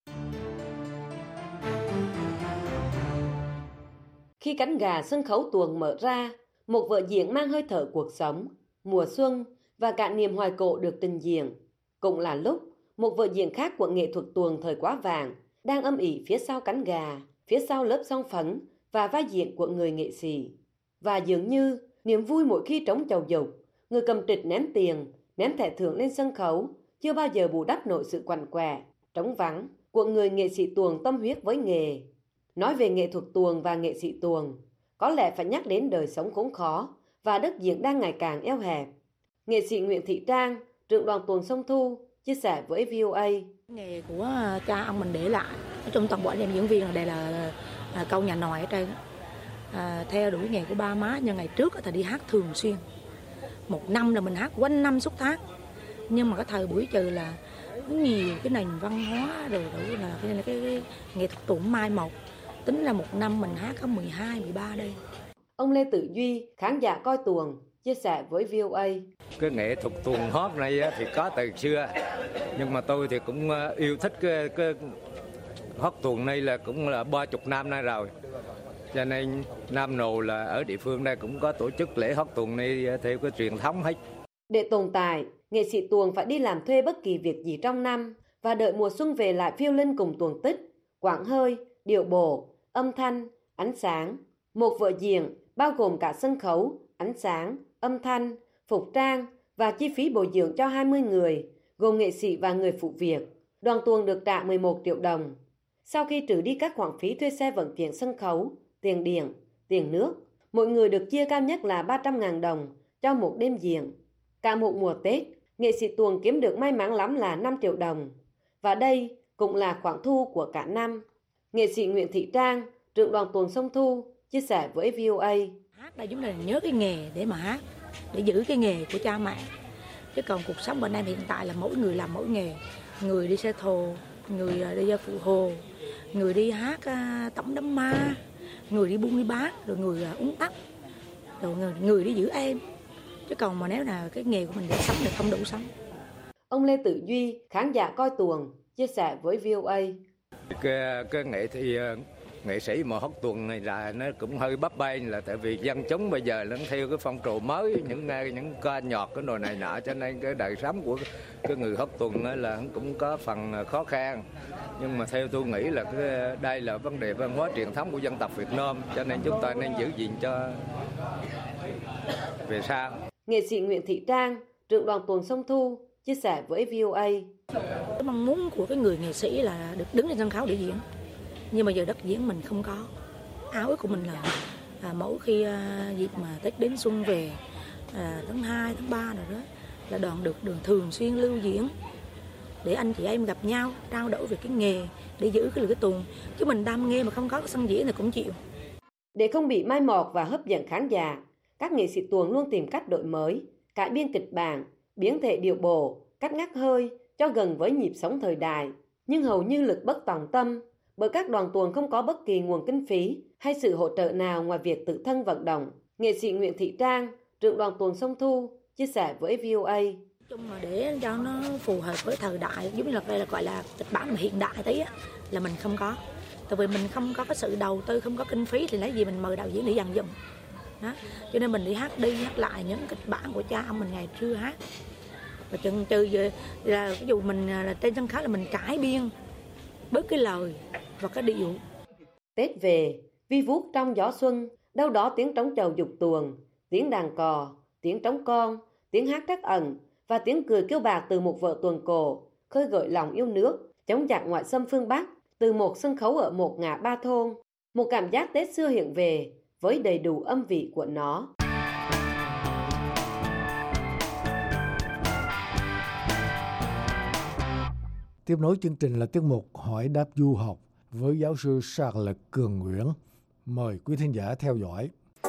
Khi cánh gà sân khấu tuồng mở ra, một vở diễn mang hơi thở cuộc sống, mùa xuân và cả niềm hoài cổ được trình diễn. Cũng là lúc, một vở diễn khác của nghệ thuật tuồng thời Quá Vàng đang âm ỉ phía sau cánh gà, phía sau lớp son phấn và vai diễn của người nghệ sĩ. Và dường như, niềm vui mỗi khi trống chầu dục, người cầm trịch ném tiền, ném thẻ thưởng lên sân khấu, chưa bao giờ bù đắp nổi sự quằn quẹ, trống vắng của người nghệ sĩ tuồng tâm huyết với nghề. Nói về nghệ thuật tuồng và nghệ sĩ tuồng, có lẽ phải nhắc đến đời sống khốn khó và đất diễn đang ngày càng eo hẹp. Nghệ sĩ Nguyễn Thị Trang, trưởng đoàn tuồng Sông Thu, chia sẻ với VOA. Nghề của cha ông mình để lại, nói chung toàn bộ anh em diễn viên đây là câu nhà nòi ở trên. Theo đuổi nghề của ba má, nhưng ngày trước thì đi hát thường xuyên. Một năm là mình hát quanh năm suốt tháng. Nhưng mà cái thời buổi trừ là nhiều cái nền văn hóa rồi là cái nghệ thuật tuồng mai một. Tính là một năm mình hát có 12, 13 đây. Ông Lê Tử Duy, khán giả coi tuồng, chia sẻ với VOA. Cái nghệ thuật tuồng hót này thì có từ xưa, nhưng mà tôi thì cũng yêu thích cái hót tuồng này là cũng là 30 năm nay rồi. Cho nên Nam Nồ là ở địa phương đây cũng có tổ chức lễ hót tuồng này theo cái truyền thống hết. Để tồn tại, nghệ sĩ tuồng phải đi làm thuê bất kỳ việc gì trong năm và đợi mùa xuân về lại phiêu linh cùng tuồng tích, quảng hơi, điệu bộ, âm thanh, ánh sáng. Một vở diễn bao gồm cả sân khấu, ánh sáng, âm thanh, phục trang và chi phí bồi dưỡng cho 20 người, gồm nghệ sĩ và người phụ việc. Đoàn tuồng được trả 11 triệu đồng. Sau khi trừ đi các khoản phí thuê xe vận chuyển sân khấu, tiền điện, tiền nước, mỗi người được chia cao nhất là 300.000 đồng cho một đêm diễn. Cả một mùa Tết, nghệ sĩ tuồng kiếm được may mắn lắm là 5 triệu đồng. Và đây cũng là khoản thu của cả năm. Nghệ sĩ Nguyễn Thị Trang, trưởng đoàn tuồng Sông Thu, chia sẻ với VOA. Hát đây chúng ta nhớ cái nghề để mà hát, để giữ cái nghề của cha mẹ. Chứ còn cuộc sống bên em hiện tại là mỗi người làm mỗi nghề. Người đi xe thồ, người đi phụ hồ, người đi hát tổng đám ma, người đi buôn đi bán, rồi người uống tắc, rồi người đi giữ em. Chứ còn mà nếu là cái nghề của mình để sống thì không đủ sống. Ông Lê Tử Duy, khán giả coi tuồng, chia sẻ với VOA. Cái nghệ sĩ mà hót tuồng này là nó cũng hơi bấp bênh, là tại vì dân chúng bây giờ nó theo cái phong trào mới, những ca nhọt cái đồ này nọ, cho nên cái đời sống của cái người hót tuồng là cũng có phần khó khăn. Nhưng mà theo tôi nghĩ là đây là vấn đề văn hóa truyền thống của dân tộc Việt Nam, cho nên chúng ta nên giữ gìn cho về sau. Nghệ sĩ Nguyễn Thị Trang, trưởng đoàn tuồng Sông Thu, chia sẻ với VOA. Cái mong muốn của cái người nghệ sĩ là được đứng lên sân khấu để diễn. Nhưng mà giờ đất diễn mình không có. Áo ước của mình là mỗi khi dịp mà Tết đến xuân về, tháng 2, tháng 3 rồi đó, là đoàn được đường thường xuyên lưu diễn để anh chị em gặp nhau, trao đổi về cái nghề, để giữ cái lửa tuồng. Chứ mình đam mê mà không có cái sân diễn thì cũng chịu. Để không bị mai một và hấp dẫn khán giả, các nghệ sĩ tuồng luôn tìm cách đổi mới, cải biên kịch bản, biến thể điệu bộ, cách ngắt hơi cho gần với nhịp sống thời đại. Nhưng hầu như lực bất tòng tâm, bởi các đoàn tuồng không có bất kỳ nguồn kinh phí hay sự hỗ trợ nào ngoài việc tự thân vận động. Nghệ sĩ Nguyễn Thị Trang, trưởng đoàn tuồng Sông Thu, chia sẻ với VOA. Chung là để cho nó phù hợp với thời đại, giống như là đây là gọi là kịch bản mà hiện đại tí á, là mình không có. Tại vì mình không có cái sự đầu tư, không có kinh phí thì lấy gì mình mời đạo diễn để dàn dụm. đó. Cho nên mình đi hát lại những kịch bản của cha ông mình ngày xưa hát. Và chừng trừ là ví dụ mình là trên sân khấu là mình cải biên bớt cái lời và cái điệu. Tết về, vi vuốt trong gió xuân, đâu đó tiếng trống chầu dục tuồng, tiếng đàn cò, tiếng trống con, tiếng hát trắc ẩn và tiếng cười kêu bạc từ một vợ tuồng cổ, khơi gợi lòng yêu nước, chống giặc ngoại xâm phương Bắc, từ một sân khấu ở một ngã ba thôn. Một cảm giác Tết xưa hiện về với đầy đủ âm vị của nó. Tiếp nối chương trình là tiết mục hỏi đáp du học với giáo sư Charles Cường Nguyễn. Mời quý thính giả theo dõi.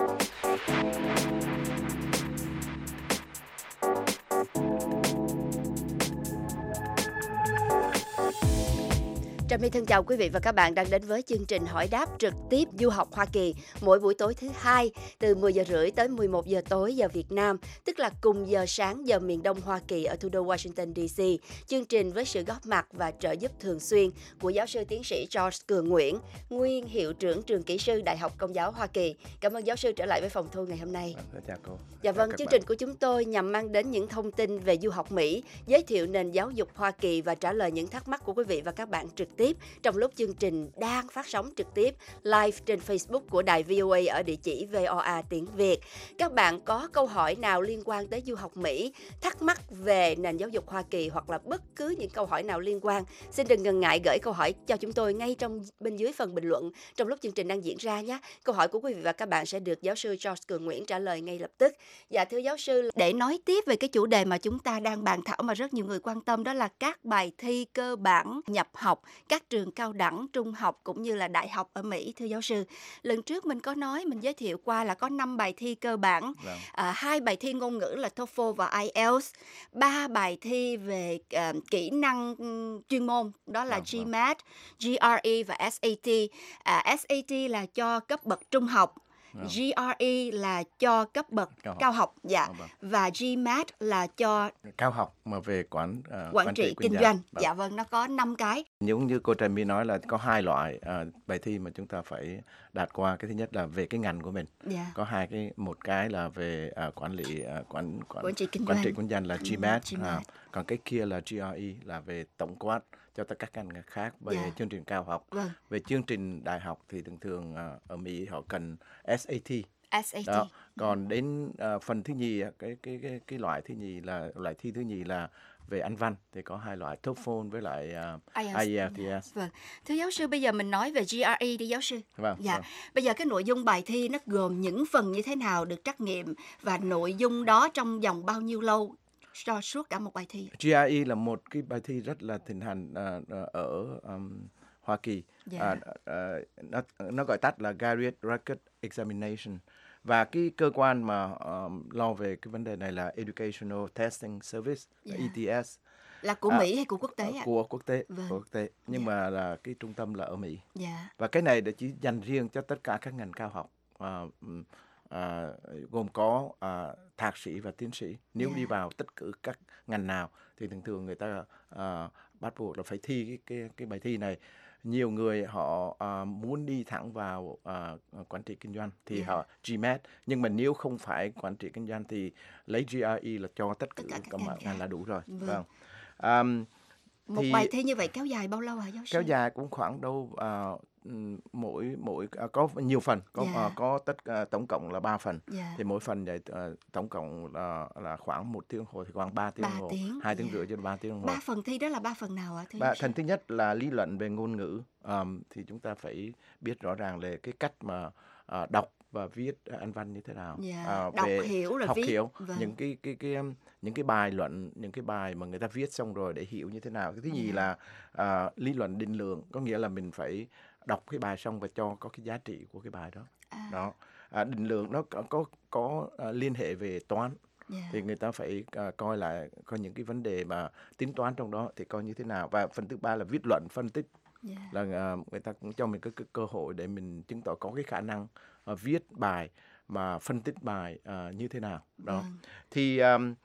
Trà My thân chào quý vị và các bạn đang đến với chương trình hỏi đáp trực tiếp du học Hoa Kỳ mỗi buổi tối thứ hai từ 10 giờ rưỡi tới 11 giờ tối giờ Việt Nam, tức là cùng giờ sáng giờ miền Đông Hoa Kỳ ở thủ đô Washington DC. Chương trình với sự góp mặt và trợ giúp thường xuyên của giáo sư tiến sĩ Charles Cường Nguyễn, nguyên hiệu trưởng trường kỹ sư Đại học Công giáo Hoa Kỳ. Cảm ơn giáo sư trở lại với phòng thu ngày hôm nay. Chào cô. Dạ vâng, chương trình của chúng tôi nhằm mang đến những thông tin về du học Mỹ, giới thiệu nền giáo dục Hoa Kỳ và trả lời những thắc mắc của quý vị và các bạn trực tiếp trong lúc chương trình đang phát sóng trực tiếp live trên Facebook của đài VOA ở địa chỉ VOA tiếng Việt. Các bạn có câu hỏi nào liên quan tới du học Mỹ, thắc mắc về nền giáo dục Hoa Kỳ hoặc là bất cứ những câu hỏi nào liên quan, xin đừng ngần ngại gửi câu hỏi cho chúng tôi ngay trong bên dưới phần bình luận trong lúc chương trình đang diễn ra nhé. Câu hỏi của quý vị và các bạn sẽ được giáo sư Charles Cường Nguyễn trả lời ngay lập tức. Dạ thưa giáo sư, để nói tiếp về cái chủ đề mà chúng ta đang bàn thảo mà rất nhiều người quan tâm, đó là các bài thi cơ bản nhập học các trường cao đẳng, trung học cũng như là đại học ở Mỹ. Thưa giáo sư, lần trước mình có nói, mình giới thiệu qua là có 5 bài thi cơ bản, 2 bài thi ngôn ngữ là TOEFL và IELTS, 3 bài thi về kỹ năng chuyên môn, đó là GMAT, GRE và SAT. SAT là cho cấp bậc trung học, GRE là cho cấp bậc cao học, dạ, và GMAT là cho cao học mà về quản trị kinh doanh. Dạ vâng, nó có 5 cái. Giống như cô Trà My nói là có 2 loại bài thi mà chúng ta phải đạt qua. Cái thứ nhất là về cái ngành của mình. Có 2 cái, một cái là về quản trị kinh doanh là GMAT, còn cái kia là GRE là về tổng quát cho tất cả các ngành khác về chương trình cao học. Về chương trình đại học thì thường ở Mỹ họ cần SAT. Đó. Còn đến phần thứ nhì, cái loại thứ nhì là loại thi thứ nhì là về Anh văn thì có 2 loại, TOEFL với lại IELTS. Vâng. Thưa giáo sư, bây giờ mình nói về GRE đi giáo sư. Vâng. Bây giờ cái nội dung bài thi nó gồm những phần như thế nào được trắc nghiệm và nội dung đó trong vòng bao nhiêu lâu cho suốt cả một bài thi? GRE là một cái bài thi rất là thịnh hành ở Hoa Kỳ. Nó gọi tắt là Graduate Record Examination. Và cái cơ quan mà lo về cái vấn đề này là Educational Testing Service, ETS. Là của Mỹ hay của quốc tế ạ? Của quốc tế. Của quốc tế. Nhưng mà là cái trung tâm là ở Mỹ. Và cái này chỉ dành riêng cho tất cả các ngành cao học. Gồm có thạc sĩ và tiến sĩ. Nếu đi vào tất cả các ngành nào thì thường người ta bắt buộc là phải thi cái bài thi này. Nhiều người họ muốn đi thẳng vào quản trị kinh doanh thì họ GMAT, nhưng mà nếu không phải quản trị kinh doanh thì lấy GRE là cho tất cả các ngành là đủ rồi. Một bài thi như vậy kéo dài bao lâu hả giáo sư? Kéo dài cũng khoảng đâu mỗi có nhiều phần, có tổng cộng là 3 phần. Thì mỗi phần vậy tổng cộng là khoảng 1 tiếng đồng hồ thì khoảng 3 tiếng đồng hồ, 2 tiếng rưỡi cho 3 tiếng đồng hồ. 3 phần thi đó là 3 phần nào ạ? Phần thứ nhất là lý luận về ngôn ngữ, thì chúng ta phải biết rõ ràng là cái cách mà đọc và viết Anh văn như thế nào. Đọc hiểu rồi học viết. Hiểu những cái bài luận, những cái bài mà người ta viết xong rồi để hiểu như thế nào. Cái thứ nhì là lý luận định lượng, có nghĩa là mình phải đọc cái bài xong và cho có cái giá trị của cái bài đó. Định lượng nó có liên hệ về toán. Thì người ta phải coi lại coi những cái vấn đề mà tính toán trong đó thì coi như thế nào. Và phần thứ ba là viết luận phân tích. Là người ta cũng cho mình cái cơ hội để mình chứng tỏ có cái khả năng viết bài mà phân tích bài như thế nào đó. Thì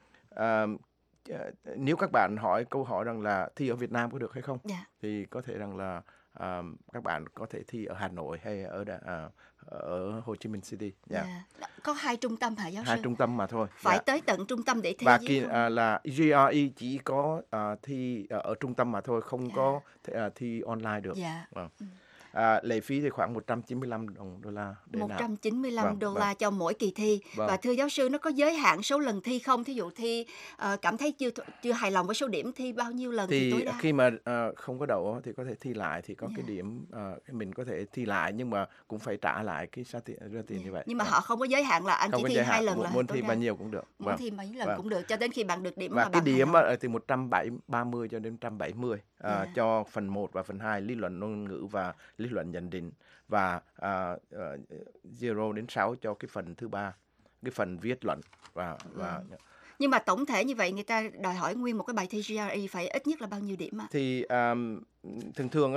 nếu các bạn hỏi câu hỏi rằng là thi ở Việt Nam có được hay không, thì có thể rằng là các bạn có thể thi ở Hà Nội hay ở Hồ Chí Minh City. Yeah. Có 2 trung tâm hả giáo sư? 2 trung tâm mà thôi. Phải tới tận trung tâm để thi. Và là GRE chỉ có thi ở trung tâm mà thôi, không có thi online được. Lệ phí thì khoảng 195 đô la. 195 đô la cho mỗi kỳ thi. Và thưa giáo sư, nó có giới hạn số lần thi không? Thí dụ thi cảm thấy chưa hài lòng với số điểm, thi bao nhiêu lần thì tối đa? Khi mà không có đậu thì có thể thi lại, thì có cái điểm mình có thể thi lại, nhưng mà cũng phải trả lại cái số tiền như vậy. Nhưng mà họ không có giới hạn là anh chỉ thi 2 lần là muốn thi bao nhiêu cũng được. Muốn thi mấy lần cũng được, cho đến khi bạn được điểm. Và cái điểm từ 130 cho đến 170 cho phần 1 và phần 2, lý luận ngôn ngữ và lý luận nhận định, và 0 đến 6 cho cái phần thứ 3, cái phần viết luận và nhưng mà tổng thể như vậy người ta đòi hỏi nguyên một cái bài thi GRE phải ít nhất là bao nhiêu điểm ạ? Thì thường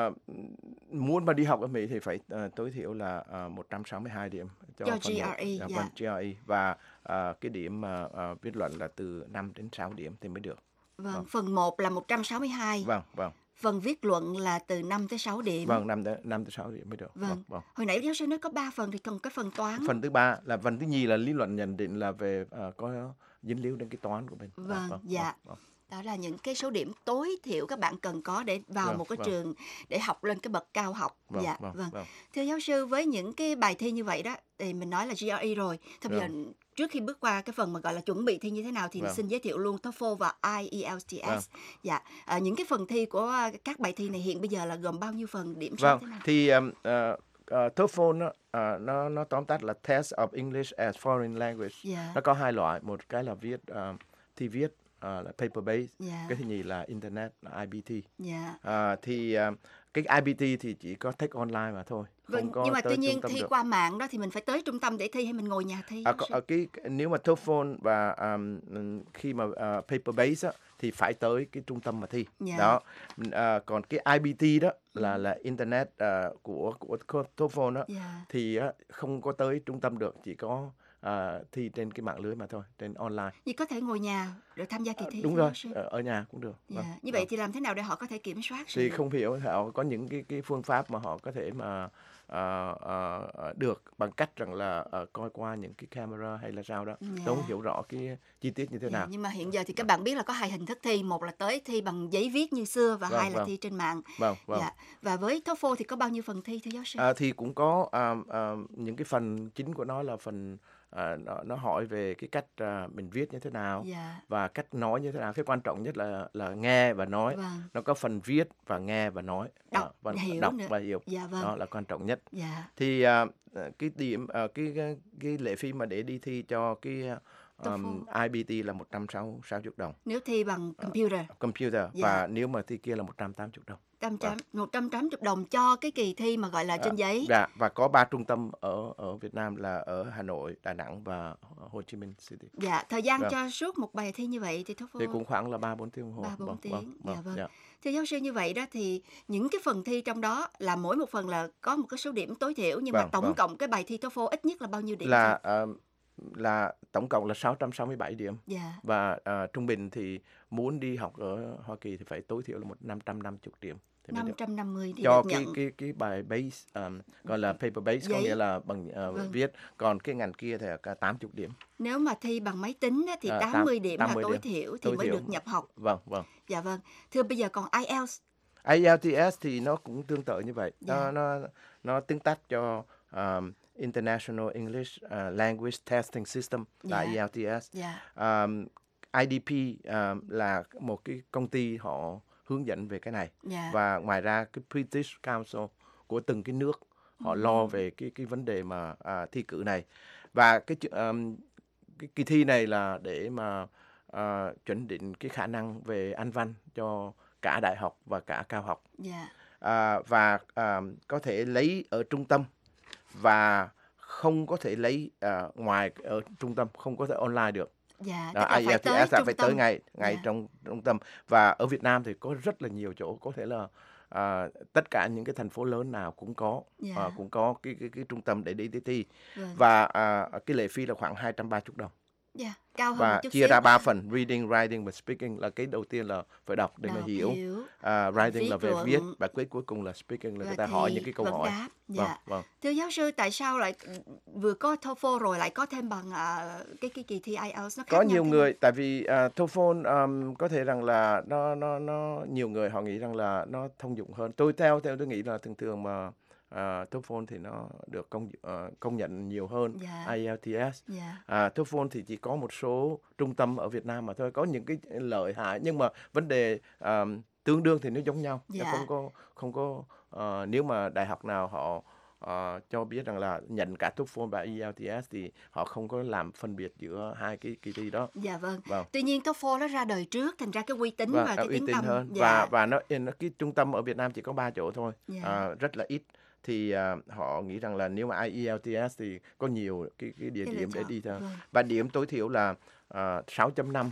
muốn mà đi học ở Mỹ thì phải tối thiểu là 162 điểm cho GRE, và cái điểm viết luận là từ 5 đến 6 điểm thì mới được. Phần 1 là 162. Phần viết luận là từ 5 tới 6 điểm. 5 tới 6 điểm mới được. Hồi nãy giáo sư nói có 3 phần thì còn cái phần toán. Phần thứ 3 là phần thứ nhì là lý luận nhận định, là về có dính líu đến cái toán của mình. Đó là những cái số điểm tối thiểu các bạn cần có để vào một cái trường để học lên cái bậc cao học. Thưa giáo sư, với những cái bài thi như vậy đó thì mình nói là GRE rồi. Thôi bây giờ trước khi bước qua cái phần mà gọi là chuẩn bị thi như thế nào thì xin giới thiệu luôn TOEFL và IELTS. Những cái phần thi của các bài thi này hiện bây giờ là gồm bao nhiêu phần điểm số thế nào? Thì TOEFL nó tóm tắt là Test of English as Foreign Language. Nó có 2 loại, một cái là thi viết là paper based, cái thứ nhì là internet là IBT. Thì cái IBT thì chỉ có take online mà thôi. Nhưng mà tuy nhiên thi được. Qua mạng đó thì mình phải tới trung tâm để thi hay mình ngồi nhà thi? Nếu mà TOEFL và khi mà paper based thì phải tới cái trung tâm mà thi. Đó. Còn cái IBT đó là internet của TOEFL đó thì không có tới trung tâm được, chỉ có thi trên cái mạng lưới mà thôi, trên online. Vì có thể ngồi nhà để tham gia kỳ thi. Đúng rồi, ở nhà cũng được. Như vậy thì làm thế nào để họ có thể kiểm soát? Thì không hiểu, họ có những cái phương pháp mà họ có thể mà được bằng cách rằng là coi qua những cái camera hay là sao đó. Tôi không hiểu rõ cái chi tiết như thế nào. Nhưng mà hiện giờ thì các bạn biết là có 2 hình thức thi, một là tới thi bằng giấy viết như xưa và 2 là thi trên mạng. Và với TOEFL thì có bao nhiêu phần thi thưa giáo sư? Thì cũng có những cái phần chính của nó là phần nó hỏi về cái cách mình viết như thế nào và cách nói như thế nào. Cái quan trọng nhất là nghe và nói. Nó có phần viết và nghe và nói, đọc và hiểu. Đó là quan trọng nhất. Thì cái điểm cái lệ phí mà để đi thi cho cái IBT là 160 đồng. Nếu thi bằng computer. Và nếu mà thi kia là 180 đồng. 180 đồng cho cái kỳ thi mà gọi là trên giấy. Và có 3 trung tâm ở Việt Nam là ở Hà Nội, Đà Nẵng và Hồ Chí Minh City. Thời gian cho suốt một bài thi như vậy thì TOEFL thì cũng khoảng là 3-4 tiếng đồng hồ. 3-4 tiếng. Thưa giáo sư, như vậy đó thì những cái phần thi trong đó là mỗi một phần là có một cái số điểm tối thiểu, nhưng mà tổng cộng cái bài thi TOEFL ít nhất là bao nhiêu điểm? Là tổng cộng là 667 điểm. Và trung bình thì muốn đi học ở Hoa Kỳ thì phải tối thiểu là 550 điểm. 550 thì cho được nhận. cái bài base gọi là paper base, có nghĩa là bằng viết, còn cái ngành kia thì cả 80 điểm. Nếu mà thi bằng máy tính thì 80 điểm là tối thiểu thì mới được nhập học. Thưa bây giờ còn IELTS thì nó cũng tương tự như vậy. Nó tiếng tắt cho International English Language Testing System là IELTS. IDP là một cái công ty họ hướng dẫn về cái này. Và ngoài ra cái British Council của từng cái nước họ lo về cái vấn đề mà thi cử này. Và cái kỳ thi này là để mà chuẩn định cái khả năng về Anh văn cho cả đại học và cả cao học. Và có thể lấy ở trung tâm và không có thể lấy ngoài ở trung tâm, không có thể online được. IELTS phải tới ngay trong trung tâm. Và ở Việt Nam thì có rất là nhiều chỗ, có thể là tất cả những cái thành phố lớn nào cũng có cái trung tâm để đi thi. Và cái lệ phí là khoảng 230 đồng. Dạ, cao hơn và một chút chia xíu. ra 3 phần: reading, writing và speaking. Là cái đầu tiên là phải đọc để mà Đọc, hiểu. hiểu. Writing Viết là về luận. viết, và cuối cùng là speaking là Rồi người ta thì hỏi những cái câu vấn hỏi. đáp. Dạ. Vâng. Thưa giáo sư, tại sao lại vừa có TOEFL rồi lại có thêm bằng cái kỳ thi IELTS nó khác Có nhau nhiều thế người, tại vì TOEFL có thể rằng là nó nhiều người họ nghĩ rằng là nó thông dụng hơn. Tôi nghĩ là thường mà TOEFL thì nó được công nhận nhiều hơn Dạ. IELTS. Dạ. TOEFL thì chỉ có một số trung tâm ở Việt Nam mà thôi, có những cái lợi hại, nhưng mà vấn đề tương đương thì nó giống nhau. Dạ. Nó không có nếu mà đại học nào họ cho biết rằng là nhận cả TOEFL và IELTS thì họ không có làm phân biệt giữa hai cái kỳ thi đó. Dạ vâng. Vâng. Tuy nhiên TOEFL nó ra đời trước, thành ra cái uy tín Vâng, và cái uy tiếng tín tăm. hơn. Dạ. Và nó cái trung tâm ở Việt Nam chỉ có 3 chỗ thôi. Dạ. Rất là ít. Thì họ nghĩ rằng là nếu mà IELTS thì có nhiều cái địa Cái lựa điểm để chọn. đi thôi. Vâng. Và điểm tối thiểu là 6.5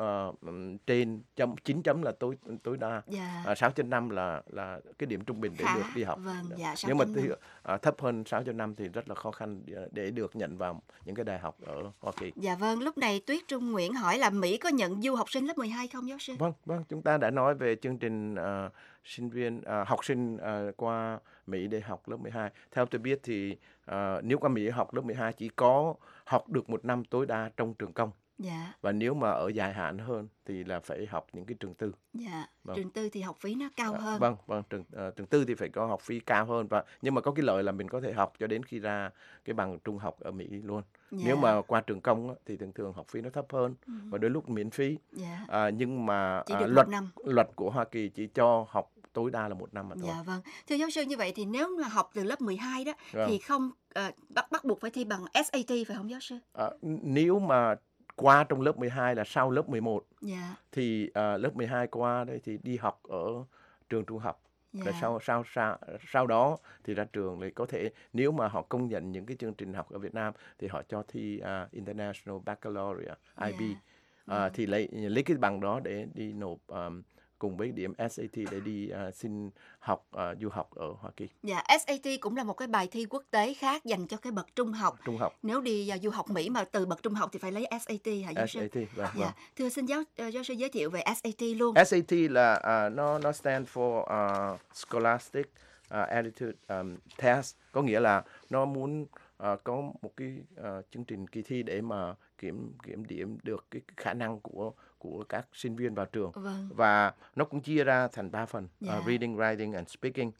trên 9 chấm là tối đa. Dạ. 6.5 là cái điểm trung bình để Khá. được đi học. Vâng, dạ, Nếu mà 6.5. thấp hơn 6.5 thì rất là khó khăn để được nhận vào những cái đại học ở Hoa Kỳ. Dạ vâng, lúc này Tuyết Trung Nguyễn hỏi là Mỹ có nhận du học sinh lớp 12 không giáo sư? Vâng, chúng ta đã nói về chương trình sinh viên học sinh qua Mỹ để học lớp 12. Theo tôi biết thì nếu qua Mỹ học lớp 12 chỉ có học được 1 năm tối đa trong trường công. Dạ. Và nếu mà ở dài hạn hơn thì là phải học những cái trường tư. Dạ. Vâng. Trường tư thì học phí nó cao hơn. Vâng, trường tư thì phải có học phí cao hơn, nhưng mà có cái lợi là mình có thể học cho đến khi ra cái bằng trung học ở Mỹ luôn. Dạ. Nếu mà qua trường công á, thì thường học phí nó thấp hơn và đôi lúc miễn phí. Dạ. Nhưng mà Chỉ được 1 năm. luật của Hoa Kỳ chỉ cho học tối đa là 1 năm mà thôi. Dạ vâng. Thưa giáo sư, như vậy thì nếu mà học từ lớp 12 đó Vâng. thì không bắt buộc phải thi bằng SAT phải không giáo sư? Nếu mà qua trong lớp 12 là sau lớp 11 Dạ. thì lớp 12 qua đây thì đi học ở trường trung học. Dạ. Sau đó thì ra trường thì có thể, nếu mà họ công nhận những cái chương trình học ở Việt Nam thì họ cho thi International Baccalaureate IB. Thì lấy cái bằng đó để đi nộp cùng với điểm SAT để đi xin học du học ở Hoa Kỳ. Dạ, SAT cũng là một cái bài thi quốc tế khác dành cho cái bậc trung học. Nếu đi du học Mỹ mà từ bậc trung học thì phải lấy SAT hả giáo sư? SAT, vâng. Dạ. Thưa xin giáo sư giới thiệu về SAT luôn. SAT là nó stand for Scholastic Attitude Test, có nghĩa là nó muốn có một cái chương trình kỳ thi để mà kiểm điểm được cái khả năng của các sinh viên vào trường. Vâng. Và nó cũng chia ra thành 3 phần: reading, writing and speaking.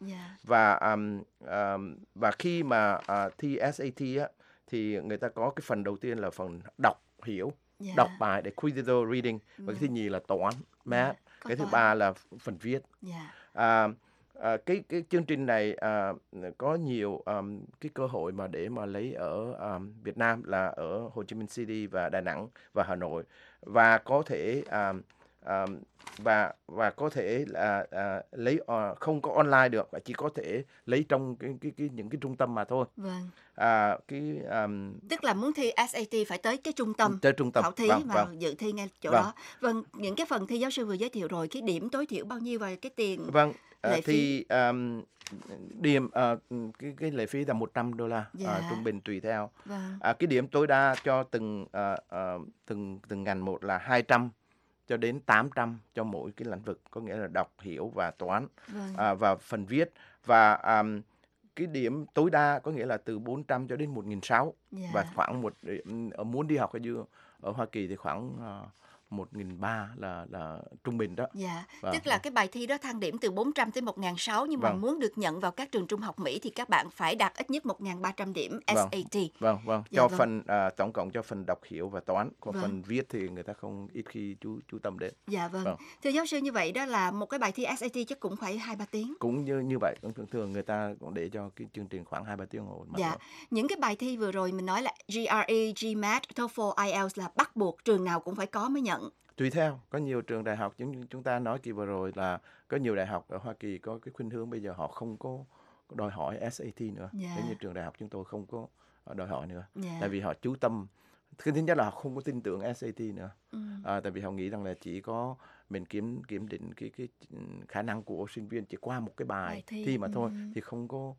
Và khi mà thi SAT á, thì người ta có cái phần đầu tiên là phần đọc hiểu, đọc bài để critical reading, và cái thứ nhì là toán, math, cái thứ ba là phần viết. Cái chương trình này có nhiều cái cơ hội mà để mà lấy ở Việt Nam là ở Hồ Chí Minh City và Đà Nẵng và Hà Nội, và có thể và có thể là lấy không có online được, và chỉ có thể lấy trong những cái trung tâm mà thôi. Vâng. Tức là muốn thi SAT phải tới cái trung tâm khảo thí và dự thi ngay chỗ đó. Vâng, những cái phần thi giáo sư vừa giới thiệu rồi, cái điểm tối thiểu bao nhiêu và cái tiền lệ phí? Thì điểm cái lệ phí là $100 trung bình tùy theo. Cái điểm tối đa cho từng ngành một là 200 cho đến 800 cho mỗi cái lĩnh vực, có nghĩa là đọc hiểu và toán. Và phần viết. Và cái điểm tối đa có nghĩa là từ 400 cho đến 1.600. Và khoảng muốn đi học ở Hoa Kỳ thì khoảng 1.300 là trung bình đó. Tức là cái bài thi đó thang điểm từ 400 tới 1.600, nhưng mà muốn được nhận vào các trường trung học Mỹ thì các bạn phải đạt ít nhất 1.300 điểm SAT. Cho phần tổng cộng cho phần đọc hiểu và toán, còn phần viết thì người ta không ít khi chú tâm đến. Thưa giáo sư, như vậy đó là một cái bài thi SAT chắc cũng phải 2-3 tiếng. Cũng như vậy, thường người ta cũng để cho cái chương trình khoảng 2-3 tiếng hồ. Những cái bài thi vừa rồi mình nói là GRE, GMAT, TOEFL, IELTS là bắt buộc trường nào cũng phải có mới nhận. Tùy theo, có nhiều trường đại học, chúng ta nói kỳ vừa rồi là có nhiều đại học ở Hoa Kỳ có cái khuynh hướng bây giờ họ không có đòi hỏi SAT nữa. Giống như trường đại học chúng tôi không có đòi hỏi nữa. Tại vì họ chú tâm, thứ nhất là họ không có tin tưởng SAT nữa. Tại vì họ nghĩ rằng là chỉ có mình kiểm định cái khả năng của sinh viên chỉ qua một cái bài thi mà thôi, thì không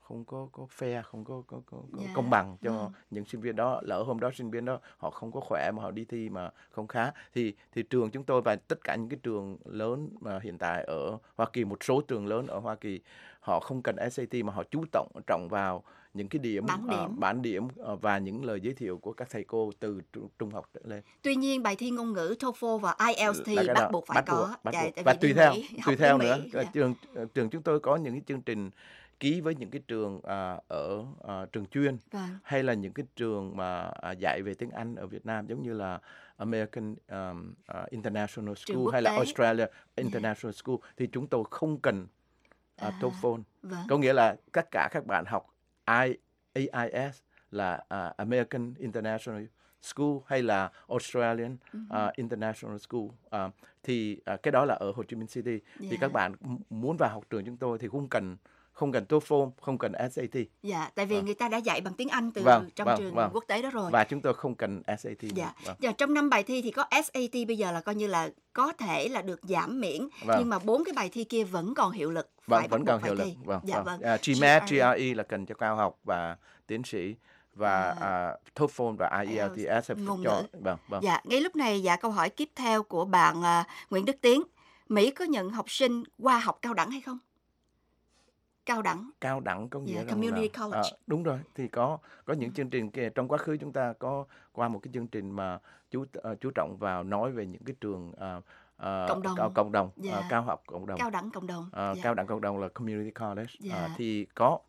không có fair, không có công bằng cho những sinh viên đó. Lỡ hôm đó sinh viên đó họ không có khỏe mà họ đi thi mà không khá, thì trường chúng tôi và tất cả những cái trường lớn mà hiện tại ở Hoa Kỳ, một số trường lớn ở Hoa Kỳ, họ không cần SAT mà họ chú trọng vào những cái bản điểm và những lời giới thiệu của các thầy cô từ trung học trở lên. Tuy nhiên bài thi ngôn ngữ TOEFL và IELTS thì bắt buộc phải có. Và tùy theo nữa. Trường chúng tôi có những cái chương trình ký với những cái trường ở trường chuyên, hay là những cái trường mà dạy về tiếng Anh ở Việt Nam, giống như là American International School hay là Australia International School, thì chúng tôi không cần TOEFL. Có nghĩa là tất cả các bạn học AIS là American International School hay là Australian International School, thì cái đó là ở Hồ Chí Minh City. Thì các bạn muốn vào học trường chúng tôi thì không cần TOEFL, không cần SAT. Dạ, tại vì người ta đã dạy bằng tiếng Anh từ trong trường quốc tế đó rồi. Và chúng tôi không cần SAT. Dạ, trong 5 bài thi thì có SAT bây giờ là coi như là có thể là được giảm miễn, nhưng mà 4 cái bài thi kia vẫn còn hiệu lực. Vẫn còn hiệu lực. GMAT, GRE là cần cho cao học và tiến sĩ, và TOEFL và IELTS sẽ cho. Dạ, ngay lúc này câu hỏi tiếp theo của bạn Nguyễn Đức Tiến: Mỹ có nhận học sinh qua học cao đẳng hay không? Cao đẳng có nghĩa là Community College. Đúng rồi, thì có những chương trình kia. Trong quá khứ chúng ta có qua một cái chương trình mà chú trọng vào nói về những cái trường cộng đồng, cao học cộng đồng, cao đẳng cộng đồng. Cao đẳng cộng đồng là Community College. Thì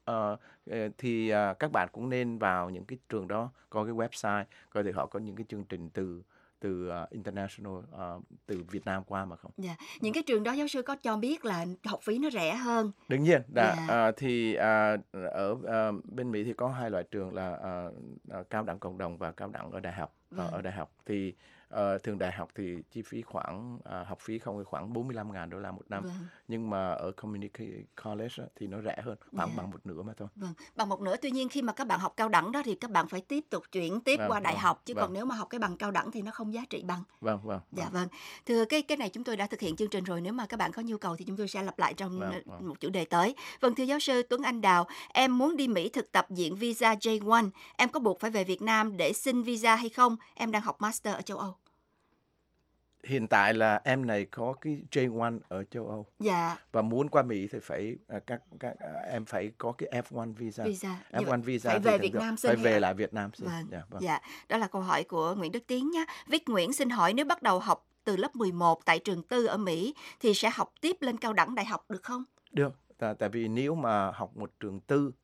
các bạn cũng nên vào những cái trường đó, có cái website coi thì họ có những cái chương trình từ international, từ Việt Nam qua mà không. Những cái trường đó giáo sư có cho biết là học phí nó rẻ hơn. Đương nhiên, thì ở bên Mỹ thì có 2 loại trường là cao đẳng cộng đồng và cao đẳng ở đại học. Ở đại học thì thường đại học thì chi phí học phí không khoảng $45,000 một năm. Nhưng mà ở Community College thì nó rẻ hơn, khoảng bằng một nửa mà thôi. Bằng một nửa. Tuy nhiên khi mà các bạn học cao đẳng đó thì các bạn phải tiếp tục chuyển tiếp qua đại học, chứ còn nếu mà học cái bằng cao đẳng thì nó không giá trị bằng. Thưa, cái này chúng tôi đã thực hiện chương trình rồi. Nếu mà các bạn có nhu cầu thì chúng tôi sẽ lặp lại trong một chủ đề tới. Thưa giáo sư Tuấn Anh Đào, em muốn đi Mỹ thực tập diện visa J1, em có buộc phải về Việt Nam để xin visa hay không? Em đang học master ở châu Âu. Hiện tại là em này có cái J1 ở châu Âu. Và muốn qua Mỹ thì phải em phải có cái F1 visa. F1 visa phải về Việt Nam xin. Phải về lại Việt Nam xin. Đó là câu hỏi của Nguyễn Đức Tiến nhé. Viết Nguyễn xin hỏi, nếu bắt đầu học từ lớp 11 tại trường tư ở Mỹ thì sẽ học tiếp lên cao đẳng đại học được không? Được, tại vì nếu mà học một trường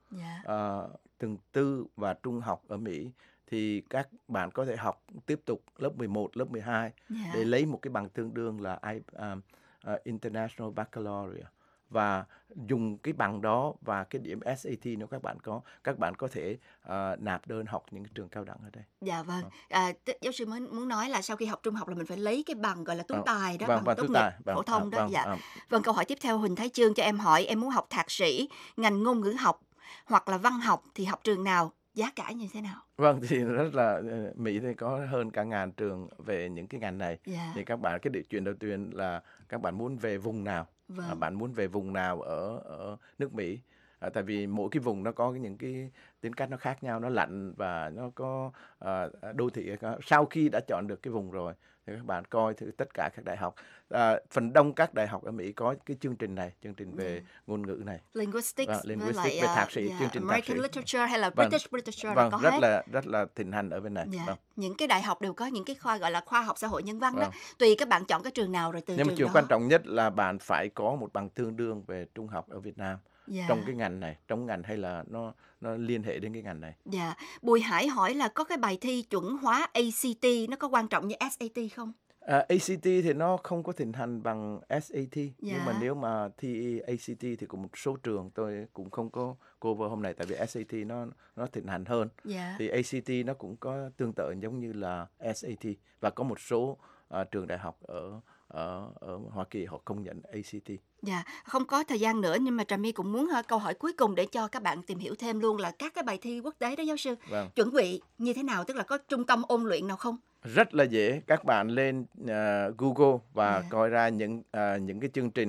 tư và trung học ở Mỹ thì các bạn có thể học tiếp tục lớp 11, lớp 12 để lấy một cái bằng tương đương là International Baccalaureate, và dùng cái bằng đó và cái điểm SAT nếu các bạn có thể nạp đơn học những cái trường cao đẳng ở đây. Giáo sư muốn nói là sau khi học trung học là mình phải lấy cái bằng gọi là tú tài đó, bằng tốt nghiệp phổ thông đó. Câu hỏi tiếp theo Huỳnh Thái Chương cho em hỏi, em muốn học thạc sĩ ngành ngôn ngữ học hoặc là văn học thì học trường nào, giá cả như thế nào? Thì rất là Mỹ thì có hơn cả 1.000 trường về những cái ngành này. Thì các bạn, cái chuyện đầu tiên là các bạn muốn về vùng nào, bạn muốn về vùng nào ở nước Mỹ. Tại vì mỗi cái vùng nó có những cái tính cách nó khác nhau, nó lạnh và nó có đô thị. Sau khi đã chọn được cái vùng rồi thì các bạn coi thử tất cả các đại học. Phần đông các đại học ở Mỹ có cái chương trình này, chương trình về ngôn ngữ này. Linguistics về thạc sĩ, chương trình thạc sĩ. American Literature hay là British Literature là có hết. Rất là thịnh hành ở bên này. Những cái đại học đều có những cái khoa gọi là khoa học xã hội nhân văn đó. Tùy các bạn chọn cái trường nào rồi từ trường đó. Nhưng mà chuyện quan trọng nhất là bạn phải có một bằng tương đương về trung học ở Việt Nam. Trong cái ngành này, trong ngành hay là nó liên hệ đến cái ngành này. Bùi Hải hỏi là có cái bài thi chuẩn hóa ACT nó có quan trọng như SAT không? ACT thì nó không có thịnh hành bằng SAT. Nhưng mà nếu mà thi ACT thì có một số trường, tôi cũng không có cover hôm nay tại vì SAT nó thịnh hành hơn. Thì ACT nó cũng có tương tự giống như là SAT, và có một số trường đại học ở Hoa Kỳ họ công nhận ACT. Không có thời gian nữa nhưng mà Trà My cũng muốn câu hỏi cuối cùng để cho các bạn tìm hiểu thêm luôn là các cái bài thi quốc tế đó giáo sư. Chuẩn bị như thế nào, tức là có trung tâm ôn luyện nào không? Rất là dễ, các bạn lên Google và coi ra những cái chương trình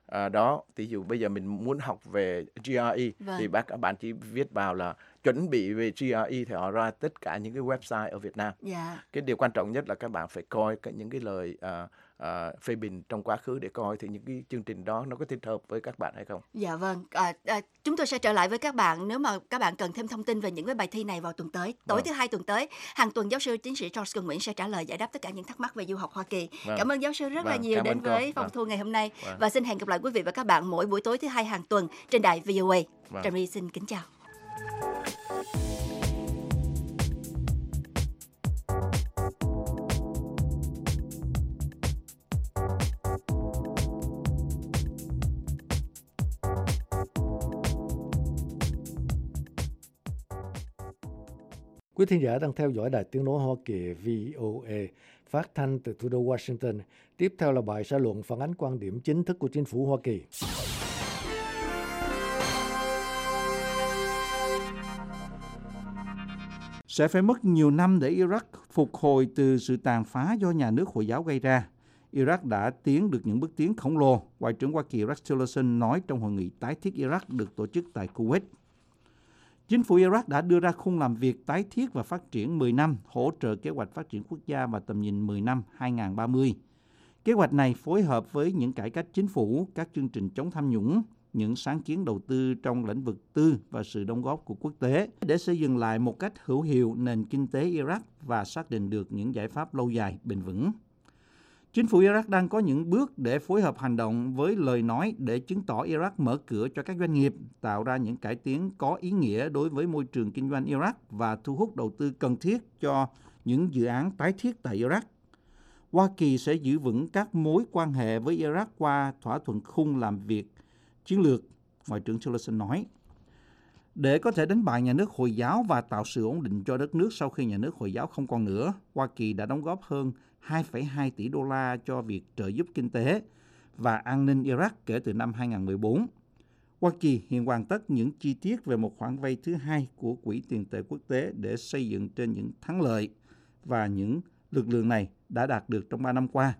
đó. Ví dụ bây giờ mình muốn học về GRE Vâng. thì các bạn chỉ viết vào là chuẩn bị về GRE thì họ ra tất cả những cái website ở Việt Nam. Dạ. Cái điều quan trọng nhất là các bạn phải coi những cái lời phê bình trong quá khứ để coi thì những cái chương trình đó nó có thích hợp với các bạn hay không. Dạ vâng, chúng tôi sẽ trở lại với các bạn nếu mà các bạn cần thêm thông tin về những cái bài thi này vào tuần tới. Tối thứ Hai tuần tới, hàng tuần giáo sư tiến sĩ George Cường Nguyễn sẽ trả lời giải đáp tất cả những thắc mắc về du học Hoa Kỳ. Vâng. Cảm ơn giáo sư rất là Vâng, nhiều cảm đến ơn cô. với phòng Vâng. thu ngày hôm nay. Vâng. Và xin hẹn gặp lại quý vị và các bạn mỗi buổi tối thứ Hai hàng tuần trên đài VOA. Vâng. Trà My xin kính chào. Quý thính giả đang theo dõi Đài Tiếng nói Hoa Kỳ VOA phát thanh từ thủ đô Washington. Tiếp theo là bài xã luận phản ánh quan điểm chính thức của chính phủ Hoa Kỳ. Sẽ phải mất nhiều năm để Iraq phục hồi từ sự tàn phá do nhà nước Hồi giáo gây ra. Iraq đã tiến được những bước tiến khổng lồ, Ngoại trưởng Hoa Kỳ Rex Tillerson nói trong hội nghị tái thiết Iraq được tổ chức tại Kuwait. Chính phủ Iraq đã đưa ra khung làm việc tái thiết và phát triển 10 năm, hỗ trợ kế hoạch phát triển quốc gia và tầm nhìn 10 năm 2030. Kế hoạch này phối hợp với những cải cách chính phủ, các chương trình chống tham nhũng, những sáng kiến đầu tư trong lĩnh vực tư và sự đóng góp của quốc tế để xây dựng lại một cách hữu hiệu nền kinh tế Iraq và xác định được những giải pháp lâu dài, bền vững. Chính phủ Iraq đang có những bước để phối hợp hành động với lời nói để chứng tỏ Iraq mở cửa cho các doanh nghiệp, tạo ra những cải tiến có ý nghĩa đối với môi trường kinh doanh Iraq và thu hút đầu tư cần thiết cho những dự án tái thiết tại Iraq. Hoa Kỳ sẽ giữ vững các mối quan hệ với Iraq qua thỏa thuận khung làm việc chiến lược, Ngoại trưởng Tillerson nói. Để có thể đánh bại nhà nước Hồi giáo và tạo sự ổn định cho đất nước sau khi nhà nước Hồi giáo không còn nữa, Hoa Kỳ đã đóng góp hơn 2,2 tỷ đô la cho việc trợ giúp kinh tế và an ninh Iraq kể từ năm 2014. Hoa Kỳ hiện hoàn tất những chi tiết về một khoản vay thứ hai của Quỹ tiền tệ quốc tế để xây dựng trên những thắng lợi và những lực lượng này đã đạt được trong 3 năm qua.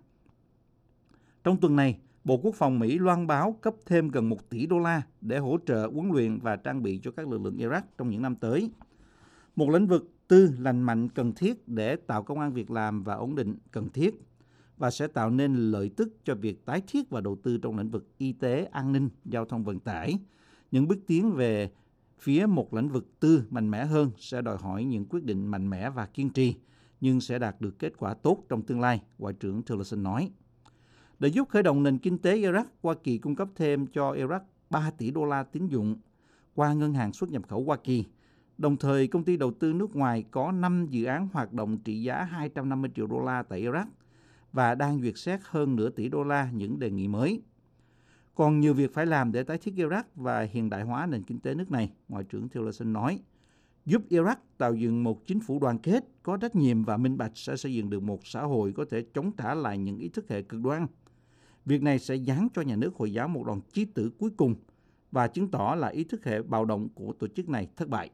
Trong tuần này, Bộ Quốc phòng Mỹ loan báo cấp thêm gần 1 tỷ đô la để hỗ trợ huấn luyện và trang bị cho các lực lượng Iraq trong những năm tới. Một lĩnh vực tư lành mạnh cần thiết để tạo công ăn việc làm và ổn định cần thiết và sẽ tạo nên lợi tức cho việc tái thiết và đầu tư trong lĩnh vực y tế, an ninh, giao thông vận tải. Những bước tiến về phía một lĩnh vực tư mạnh mẽ hơn sẽ đòi hỏi những quyết định mạnh mẽ và kiên trì, nhưng sẽ đạt được kết quả tốt trong tương lai, Ngoại trưởng Tillerson nói. Để giúp khởi động nền kinh tế Iraq, Hoa Kỳ cung cấp thêm cho Iraq 3 tỷ đô la tín dụng qua Ngân hàng xuất nhập khẩu Hoa Kỳ. Đồng thời, công ty đầu tư nước ngoài có 5 dự án hoạt động trị giá 250 triệu đô la tại Iraq và đang duyệt xét hơn nửa tỷ đô la những đề nghị mới. Còn nhiều việc phải làm để tái thiết Iraq và hiện đại hóa nền kinh tế nước này, Ngoại trưởng Tillerson nói. Giúp Iraq tạo dựng một chính phủ đoàn kết, có trách nhiệm và minh bạch sẽ xây dựng được một xã hội có thể chống trả lại những ý thức hệ cực đoan. Việc này sẽ giáng cho nhà nước Hồi giáo một đòn chí tử cuối cùng và chứng tỏ là ý thức hệ bạo động của tổ chức này thất bại.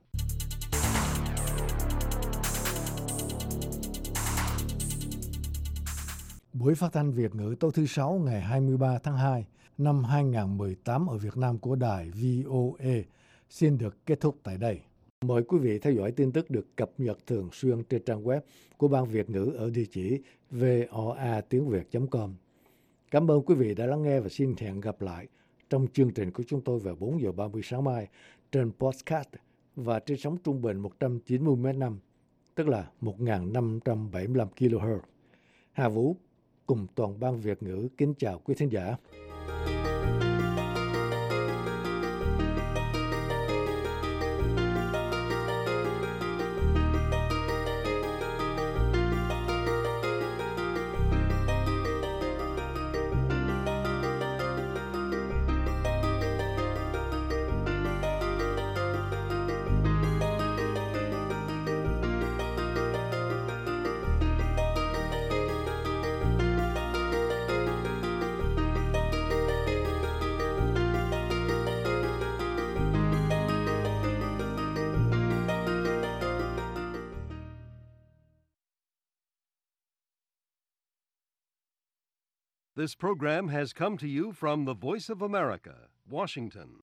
Buổi phát thanh Việt ngữ tối thứ Sáu ngày 23 tháng 2 năm 2018 ở Việt Nam của đài VOA xin được kết thúc tại đây. Mời quý vị theo dõi tin tức được cập nhật thường xuyên trên trang web của Ban Việt ngữ ở địa chỉ voatiengviet.com. Cảm ơn quý vị đã lắng nghe và xin hẹn gặp lại trong chương trình của chúng tôi vào 4 giờ 30 sáng mai trên podcast và trên sóng trung bình 190 m/năm, tức là 1.575 kHz. Hà Vũ cùng toàn ban Việt ngữ kính chào quý thính giả. This program has come to you from the Voice of America, Washington.